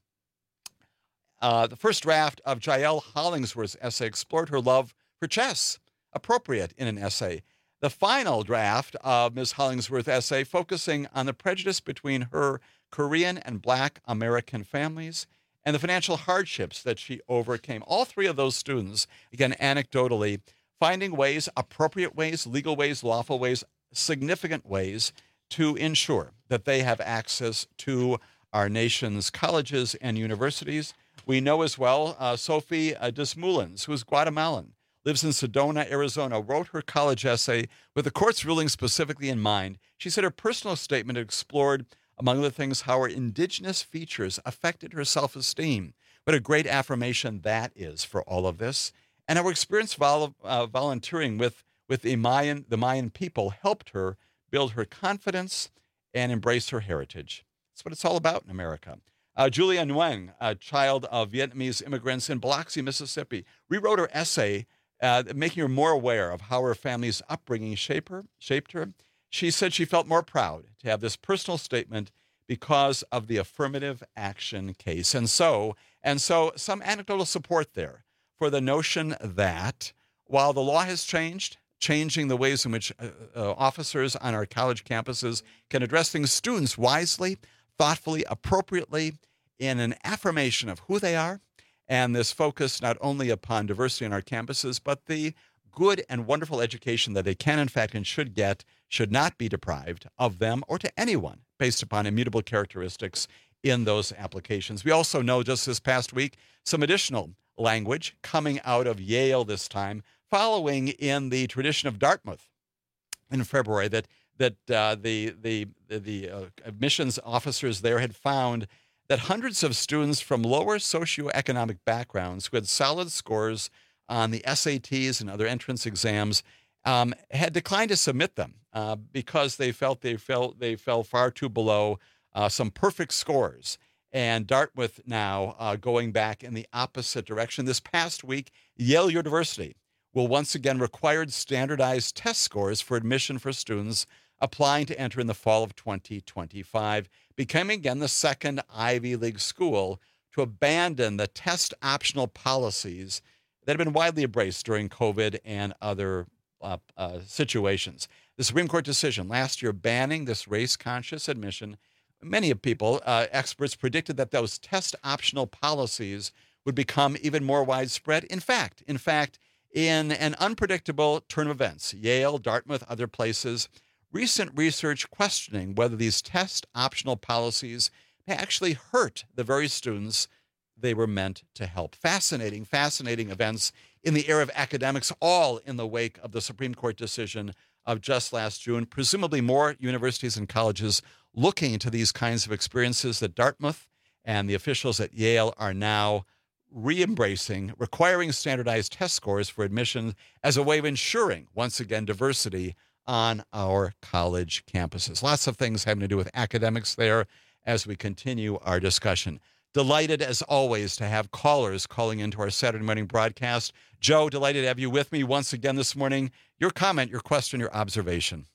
Uh, the first draft of Jael Hollingsworth's essay explored her love for chess, appropriate in an essay. The final draft of Miz Hollingsworth's essay, focusing on the prejudice between her Korean and Black American families and the financial hardships that she overcame. All three of those students, again, anecdotally, finding ways, appropriate ways, legal ways, lawful ways, significant ways to ensure that they have access to our nation's colleges and universities. We know as well uh, Sophie uh, Desmoulins, who is Guatemalan, lives in Sedona, Arizona, wrote her college essay with the court's ruling specifically in mind. She said her personal statement explored, among other things, how her indigenous features affected her self-esteem. What a great affirmation that is for all of this. And our experience vol- uh, volunteering with, with the Mayan, the Mayan people helped her build her confidence and embrace her heritage. That's what it's all about in America. Uh, Julia Nguyen, a child of Vietnamese immigrants in Biloxi, Mississippi, rewrote her essay, uh, making her more aware of how her family's upbringing shaped her, shaped her. She said she felt more proud to have this personal statement because of the affirmative action case. And so, and so some anecdotal support there for the notion that while the law has changed, changing the ways in which uh, uh, officers on our college campuses can address things, students wisely, thoughtfully, appropriately, in an affirmation of who they are, and this focus not only upon diversity on our campuses, but the good and wonderful education that they can, in fact, and should get, should not be deprived of them or to anyone based upon immutable characteristics in those applications. We also know just this past week some additional language coming out of Yale this time, following in the tradition of Dartmouth in February, that that uh, the the the uh, admissions officers there had found that hundreds of students from lower socioeconomic backgrounds who had solid scores on the S A Ts and other entrance exams um, had declined to submit them uh, because they felt they felt they fell far too below uh, some perfect scores. And Dartmouth now uh, going back in the opposite direction. This past week, Yale University will once again require standardized test scores for admission for students applying to enter in the fall of twenty twenty-five, becoming again the second Ivy League school to abandon the test optional policies that have been widely embraced during COVID and other uh, uh, situations. The Supreme Court decision last year banning this race-conscious admission, many of people, uh, experts, predicted that those test optional policies would become even more widespread. In fact, in fact, in an unpredictable turn of events, Yale, Dartmouth, other places, recent research questioning whether these test optional policies may actually hurt the very students they were meant to help. Fascinating, fascinating events in the era of academics, all in the wake of the Supreme Court decision of just last June. Presumably more universities and colleges looking into these kinds of experiences that Dartmouth and the officials at Yale are now re-embracing, requiring standardized test scores for admission as a way of ensuring, once again, diversity on our college campuses. Lots of things having to do with academics there as we continue our discussion. Delighted, as always, to have callers calling into our Saturday morning broadcast. Joe, delighted to have you with me once again this morning. Your comment, your question, your observation.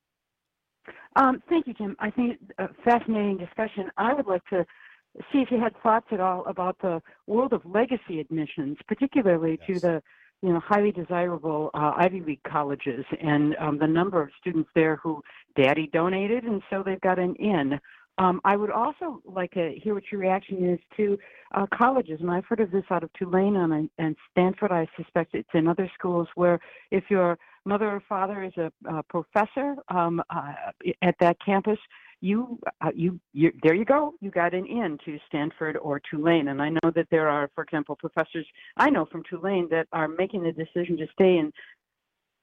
Um, thank you, Jim. I think a fascinating discussion. I would like to see if you had thoughts at all about the world of legacy admissions, particularly yes. to the you know, highly desirable uh, Ivy League colleges, and um, the number of students there who daddy donated, and so they've got an in. Um, I would also like to hear what your reaction is to uh, colleges, and I've heard of this out of Tulane and, and Stanford. I suspect it's in other schools where if your mother or father is a, a professor um, uh, at that campus, you, uh, you, you, there you go. You got an in to Stanford or Tulane. And I know that there are, for example, professors I know from Tulane that are making the decision to stay in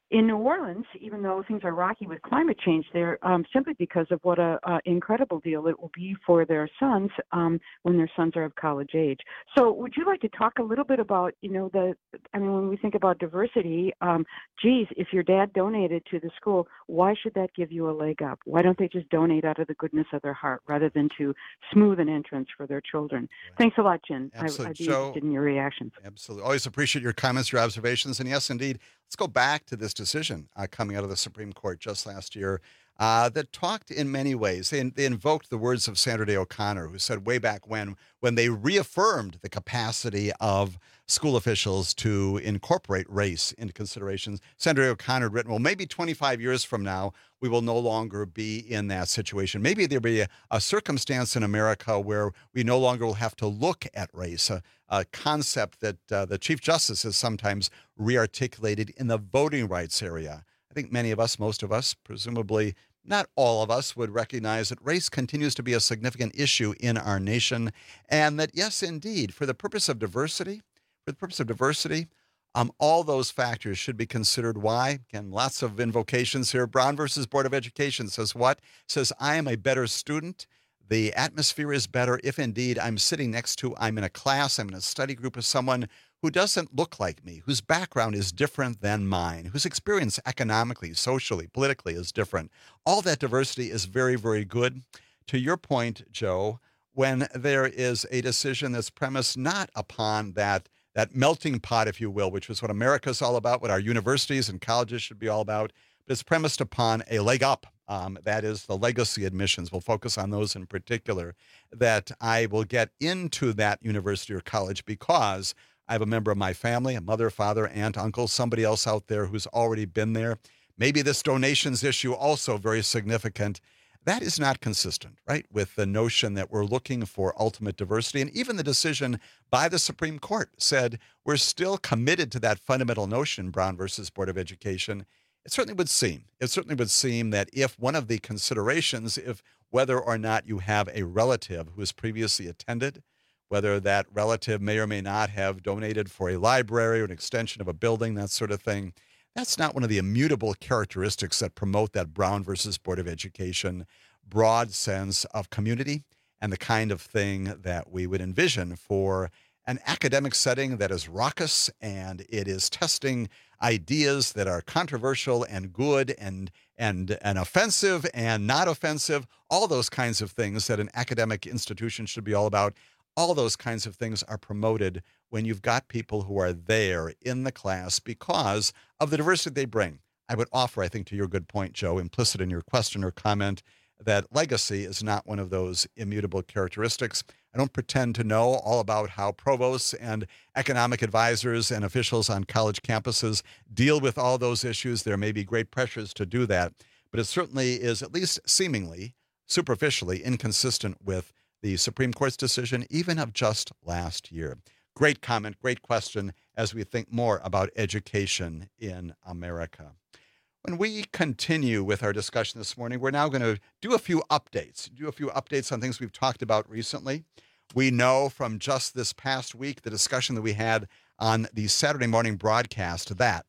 in New Orleans, even though things are rocky with climate change there, um, simply because of what a, a incredible deal it will be for their sons um, when their sons are of college age. So would you like to talk a little bit about, you know, the, I mean, when we think about diversity, um, geez, if your dad donated to the school, why should that give you a leg up? Why don't they just donate out of the goodness of their heart rather than to smooth an entrance for their children? Right. Thanks a lot, Jen. I, I'd be Joe, interested in your reactions. Absolutely. Always appreciate your comments, your observations. And yes, indeed, let's go back to this decision uh, coming out of the Supreme Court just last year uh, that talked in many ways. They, they invoked the words of Sandra Day O'Connor, who said way back when, when they reaffirmed the capacity of school officials to incorporate race into considerations. Sandra Day O'Connor had written, well, maybe twenty-five years from now, we will no longer be in that situation. Maybe there'll be a, a circumstance in America where we no longer will have to look at race, a, a concept that uh, the Chief Justice has sometimes re-articulated in the voting rights area. I think many of us, most of us, presumably not all of us, would recognize that race continues to be a significant issue in our nation, and that, yes, indeed, for the purpose of diversity, for the purpose of diversity, Um, all those factors should be considered. Why? Again, lots of invocations here. Brown versus Board of Education says what? Says, I am a better student. The atmosphere is better if indeed I'm sitting next to, I'm in a class, I'm in a study group of someone who doesn't look like me, whose background is different than mine, whose experience economically, socially, politically is different. All that diversity is very, very good. To your point, Joe, when there is a decision that's premised not upon that that melting pot, if you will, which is what America's all about, what our universities and colleges should be all about, but it's premised upon a leg up. Um, that is the legacy admissions. We'll focus on those in particular, that I will get into that university or college because I have a member of my family, a mother, father, aunt, uncle, somebody else out there who's already been there. Maybe this donations issue also very significant. That is not consistent, right, with the notion that we're looking for ultimate diversity. And even the decision by the Supreme Court said we're still committed to that fundamental notion, Brown versus Board of Education. It certainly would seem, it certainly would seem that if one of the considerations, if whether or not you have a relative who has previously attended, whether that relative may or may not have donated for a library or an extension of a building, that sort of thing, that's not one of the immutable characteristics that promote that Brown versus Board of Education broad sense of community and the kind of thing that we would envision for an academic setting that is raucous and it is testing ideas that are controversial and good and and and offensive and not offensive, all those kinds of things that an academic institution should be all about. All those kinds of things are promoted when you've got people who are there in the class because of the diversity they bring. I would offer, I think, to your good point, Joe, implicit in your question or comment, that legacy is not one of those immutable characteristics. I don't pretend to know all about how provosts and economic advisors and officials on college campuses deal with all those issues. There may be great pressures to do that, but it certainly is, at least seemingly, superficially inconsistent with the Supreme Court's decision, even of just last year. Great comment, great question as we think more about education in America. When we continue with our discussion this morning, we're now going to do a few updates, do a few updates on things we've talked about recently. We know from just this past week, the discussion that we had on the Saturday morning broadcast, that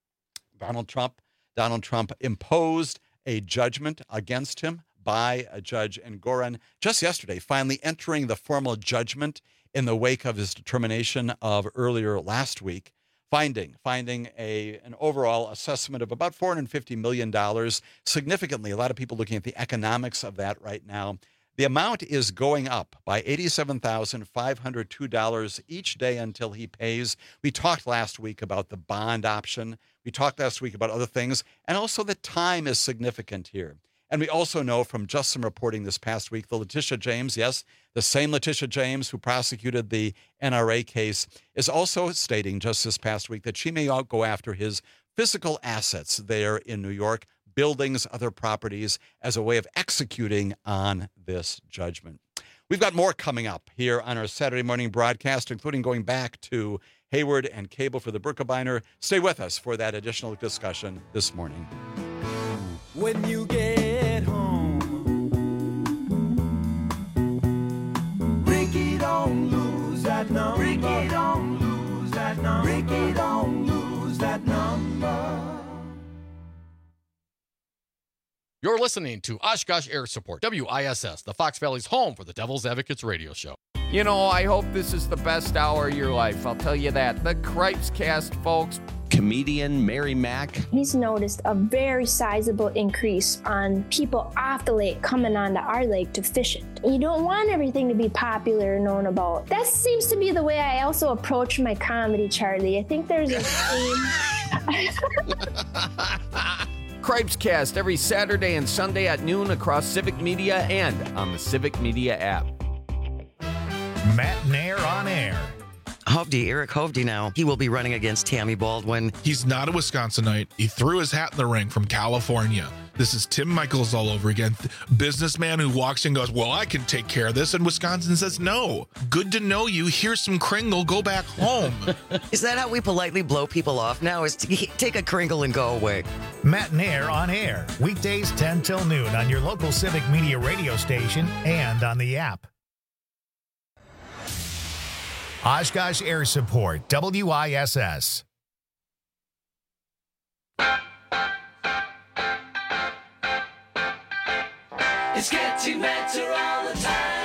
Donald Trump, Donald Trump imposed a judgment against him by a Judge Engoron just yesterday, finally entering the formal judgment in the wake of his determination of earlier last week, finding finding a an overall assessment of about four hundred fifty million dollars. Significantly, a lot of people looking at the economics of that right now. The amount is going up by eighty-seven thousand five hundred two dollars each day until he pays. We talked last week about the bond option. We talked last week about other things, and also the time is significant here. And we also know from just some reporting this past week, the Letitia James, yes, the same Letitia James who prosecuted the N R A case, is also stating just this past week that she may go after his physical assets there in New York, buildings, other properties, as a way of executing on this judgment. We've got more coming up here on our Saturday morning broadcast, including going back to Hayward and Cable for the Birkebeiner. Stay with us for that additional discussion this morning. When you get home, Ricky, don't lose that number. Ricky, don't lose that number. Ricky, don't lose that number. You're listening to Oshkosh Air Support, W I S S, the Fox Valley's home for the Devil's Advocates radio show. You know, I hope this is the best hour of your life. I'll tell you that. The Cripes Cast, folks. Comedian Mary Mack. He's noticed a very sizable increase on people off the lake coming onto our lake to fish it. You don't want everything to be popular and known about. That seems to be the way I also approach my comedy, Charlie. I think there's a theme. Cripes Cast every Saturday and Sunday at noon across Civic Media and on the Civic Media app. Matt Nair on air. Hovde, Eric Hovde now. He will be running against Tammy Baldwin. He's not a Wisconsinite. He threw his hat in the ring from California. This is Tim Michaels all over again. Businessman who walks in and goes, well, I can take care of this. And Wisconsin says, no. Good to know you. Here's some Kringle. Go back home. Is that how we politely blow people off now? Is to take a Kringle and go away? Matt Nair on air. Weekdays ten till noon on your local Civic Media radio station and on the app. Oshkosh Air Support, W I S S. It's getting better all the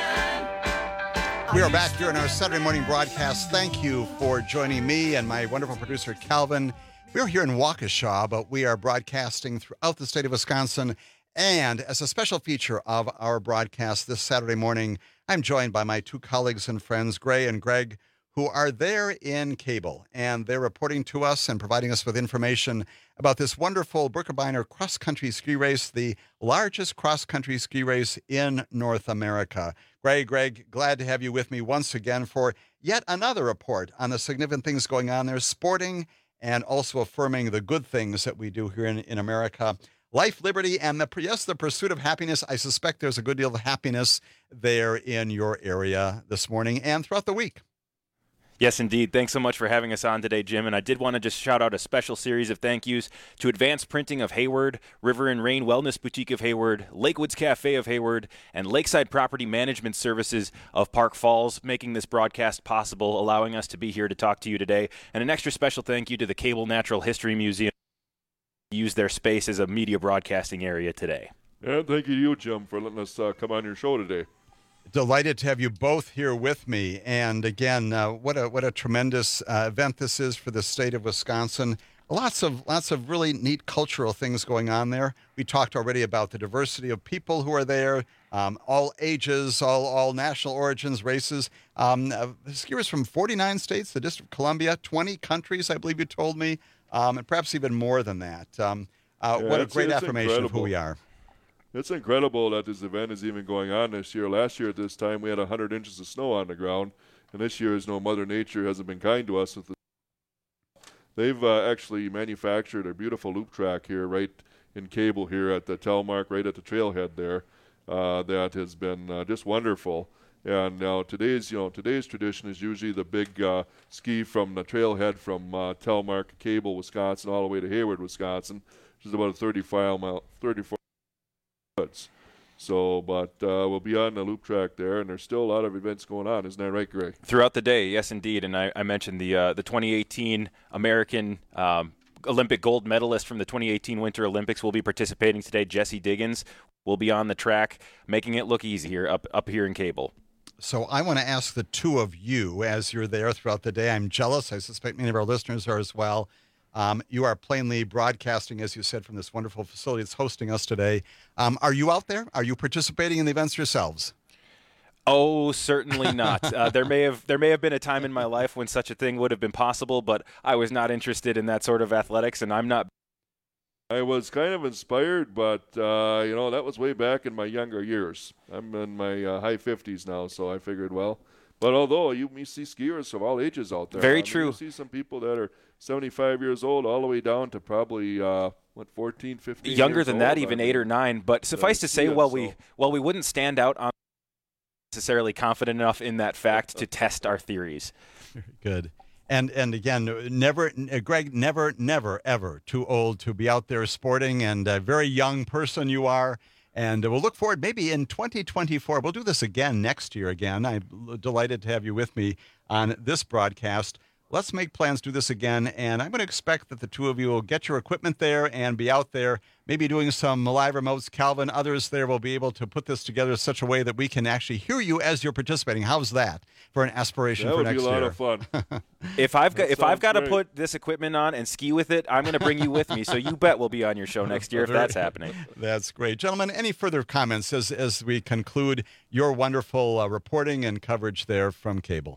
time. We are back here in our Saturday morning broadcast. Thank you for joining me and my wonderful producer, Calvin. We're here in Waukesha, but we are broadcasting throughout the state of Wisconsin. And as a special feature of our broadcast this Saturday morning, I'm joined by my two colleagues and friends, Gray and Greg, who are there in Cable, and they're reporting to us and providing us with information about this wonderful Birkebeiner cross-country ski race, the largest cross-country ski race in North America. Greg, Greg, glad to have you with me once again for yet another report on the significant things going on there, sporting and also affirming the good things that we do here in, in America. Life, liberty, and the yes, the pursuit of happiness. I suspect there's a good deal of happiness there in your area this morning and throughout the week. Yes, indeed. Thanks so much for having us on today, Jim. And I did want to just shout out a special series of thank yous to Advanced Printing of Hayward, River and Rain Wellness Boutique of Hayward, Lakewoods Cafe of Hayward, and Lakeside Property Management Services of Park Falls, making this broadcast possible, allowing us to be here to talk to you today. And an extra special thank you to the Cable Natural History Museum, who use their space as a media broadcasting area today. And thank you to you, Jim, for letting us uh, come on your show today. Delighted to have you both here with me. And again, uh, what a what a tremendous uh, event this is for the state of Wisconsin. Lots of lots of really neat cultural things going on there. We talked already about the diversity of people who are there, um, all ages, all all national origins, races. Um, uh, skiers from forty-nine states, the District of Columbia, twenty countries, I believe you told me, um, and perhaps even more than that. Um, uh, yeah, what a great it's affirmation incredible. of who we are. It's incredible that this event is even going on this year. Last year at this time, we had one hundred inches of snow on the ground, and this year, as no Mother Nature hasn't been kind to us with the They've uh, actually manufactured a beautiful loop track here right in Cable here at the Telmark, right at the trailhead there. Uh, that has been uh, just wonderful. And now today's, you know, today's tradition is usually the big uh, ski from the trailhead from uh, Telmark, Cable, Wisconsin, all the way to Hayward, Wisconsin, which is about a thirty-five mile, thirty-four miles. So, but uh, we'll be on the loop track there, and there's still a lot of events going on. Isn't that right, Greg? Throughout the day, yes, indeed. And I, I mentioned the uh, the twenty eighteen American um, Olympic gold medalist from the twenty eighteen Winter Olympics will be participating today. Jesse Diggins will be on the track, making it look easy here up up here in Cable. So I want to ask the two of you, as you're there throughout the day. I'm jealous. I suspect many of our listeners are as well. Um, you are plainly broadcasting, as you said, from this wonderful facility that's hosting us today. Um, are you out there? Are you participating in the events yourselves? Oh, certainly not. uh, there may have there may have been a time in my life when such a thing would have been possible, but I was not interested in that sort of athletics, and I'm not. I was kind of inspired, but, uh, you know, that was way back in my younger years. I'm in my uh, high fifties now, so I figured, well, but although you, you see skiers of all ages out there. Very I mean, true. You see some people that are seventy-five years old all the way down to probably, uh, what, fourteen, fifteen Younger years than old. that, even I mean, eight or nine. But suffice to say, it, while so. we while we wouldn't stand out on necessarily confident enough in that fact to test our theories. Good. And and again, never, Greg, never, never, ever too old to be out there sporting, and a very young person you are. And we'll look forward maybe in twenty twenty-four. We'll do this again next year again. I'm delighted to have you with me on this broadcast. let's make plans to do this again. And I'm going to expect that the two of you will get your equipment there and be out there, maybe doing some live remotes. Calvin, others there will be able to put this together in such a way that we can actually hear you as you're participating. How's that for an aspiration that for would next be a lot year? of fun. If I've got That if I've got to sounds put this equipment on and ski with it, I'm going to bring you with me. So you bet we'll be on your show next year if that's happening. That's great. Gentlemen, any further comments as, as we conclude your wonderful uh, reporting and coverage there from cable?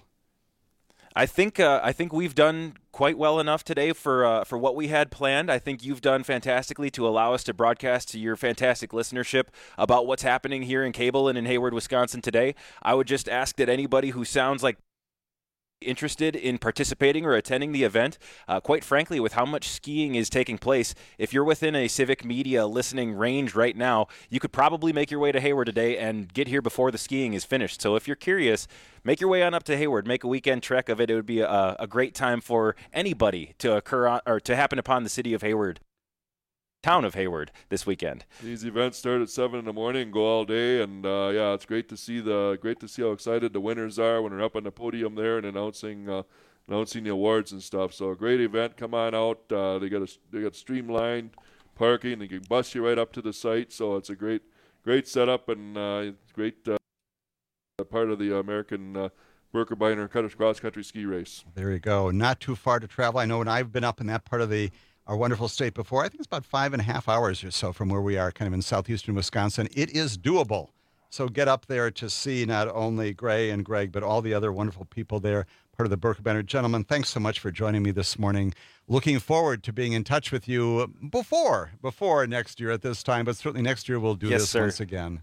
I think uh, I think we've done quite well enough today for uh, for what we had planned. I think you've done fantastically to allow us to broadcast to your fantastic listenership about what's happening here in cable and in Hayward, Wisconsin today. I would just ask that anybody who sounds like interested in participating or attending the event, uh, quite frankly, with how much skiing is taking place, if you're within a Civic Media listening range right now, you could probably make your way to Hayward today and get here before the skiing is finished. So if you're curious, make your way on up to Hayward, make a weekend trek of it. It would be a, a great time for anybody to occur on, or to happen upon the city of Hayward, town of Hayward, this weekend. These events start at seven in the morning and go all day, and uh, yeah, it's great to see the great to see how excited the winners are when they're up on the podium there and announcing uh, announcing the awards and stuff. So a great event. Come on out. Uh, they got a, they got streamlined parking. They can bus you right up to the site. So it's a great great setup and uh, great uh, part of the American uh, Birkebeiner cross country ski race. There you go. Not too far to travel. I know when I've been up in that part of the our wonderful state before, I think it's about five and a half hours or so from where we are, kind of in southeastern Wisconsin. It is doable. So get up there to see not only Gray and Greg, but all the other wonderful people there, part of the Birkebeiner. Gentlemen, thanks so much for joining me this morning. Looking forward to being in touch with you before, before next year at this time, but certainly next year we'll do Yes, this sir. once again.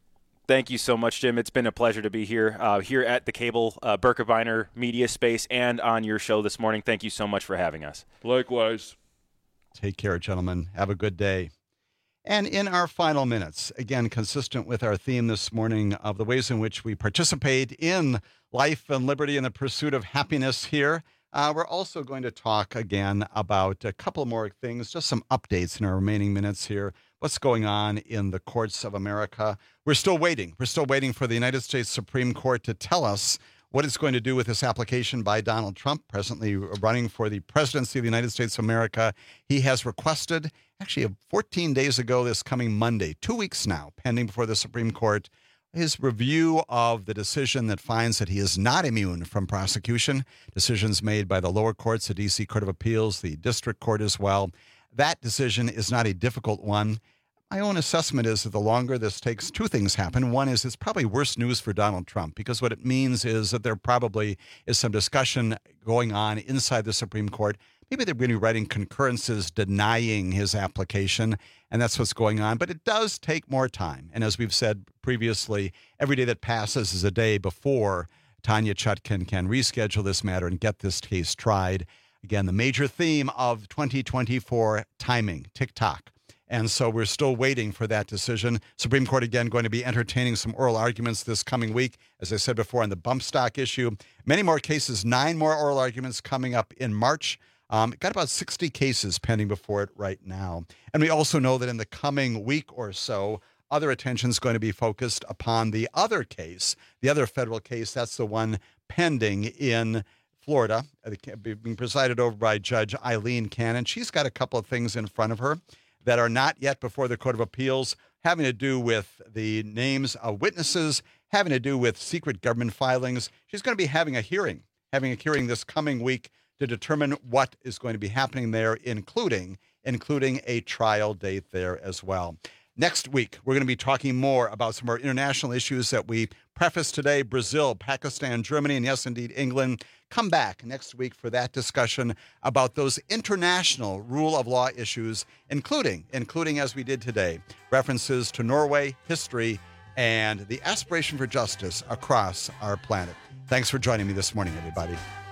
Thank you so much, Jim. It's been a pleasure to be here, uh, here at the Cable uh, Birkebeiner media space and on your show this morning. Thank you so much for having us. Likewise. Take care, gentlemen. Have a good day. And in our final minutes, again, consistent with our theme this morning of the ways in which we participate in life and liberty and the pursuit of happiness here, uh, we're also going to talk again about a couple more things, just some updates in our remaining minutes here. What's going on in the courts of America? We're still waiting. We're still waiting for the United States Supreme Court to tell us what it's going to do with this application by Donald Trump, presently running for the presidency of the United States of America. He has requested, actually fourteen days ago this coming Monday, two weeks now, pending before the Supreme Court, his review of the decision that finds that he is not immune from prosecution, decisions made by the lower courts, the D C Court of Appeals, the District Court as well. That decision is not a difficult one. My own assessment is that the longer this takes, two things happen. One is it's probably worse news for Donald Trump, because what it means is that there probably is some discussion going on inside the Supreme Court. Maybe they're going to be writing concurrences denying his application, and that's what's going on. But it does take more time. And as we've said previously, every day that passes is a day before Tanya Chutkan can reschedule this matter and get this case tried. Again, the major theme of twenty twenty-four, timing, tick-tock. And so we're still waiting for that decision. Supreme Court, again, going to be entertaining some oral arguments this coming week, as I said before, on the bump stock issue. Many more cases, nine more oral arguments coming up in March. Um, got about sixty cases pending before it right now. And we also know that in the coming week or so, other attention is going to be focused upon the other case, the other federal case. That's the one pending in Florida, being presided over by Judge Eileen Cannon. She's got a couple of things in front of her that are not yet before the Court of Appeals, having to do with the names of witnesses, having to do with secret government filings. She's going to be having a hearing, having a hearing this coming week to determine what is going to be happening there, including, including a trial date there as well. Next week, we're going to be talking more about some of our international issues that we prefaced today: Brazil, Pakistan, Germany, and yes, indeed, England. Come back next week for that discussion about those international rule of law issues, including, including as we did today, references to Norway, history, and the aspiration for justice across our planet. Thanks for joining me this morning, everybody.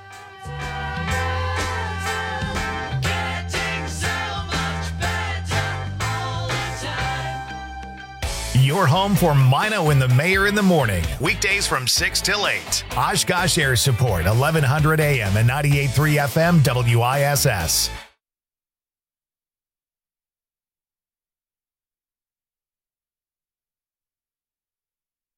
Your home for Mino and the Mayor in the morning. Weekdays from six till eight. Oshkosh Air Support, eleven hundred A M and ninety-eight point three F M W I S S.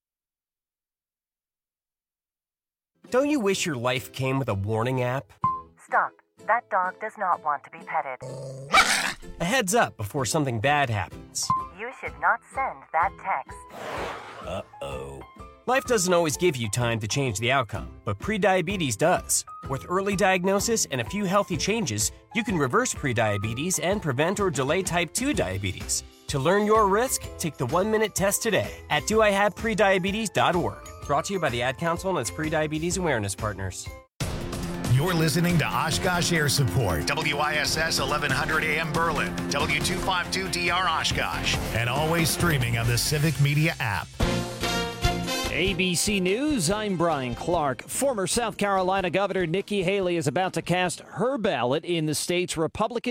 Don't you wish your life came with a warning app? Stop. That dog does not want to be petted. A heads up before something bad happens. You should not send that text. Uh-oh. Life doesn't always give you time to change the outcome, but prediabetes does. With early diagnosis and a few healthy changes, you can reverse prediabetes and prevent or delay type two diabetes. To learn your risk, take the one-minute test today at do I have prediabetes dot org. Brought to you by the Ad Council and its prediabetes awareness partners. You're listening to Oshkosh Air Support, W I S S eleven hundred A M Berlin, W two fifty-two D R Oshkosh, and always streaming on the Civic Media app. A B C News, I'm Brian Clark. Former South Carolina Governor Nikki Haley is about to cast her ballot in the state's Republican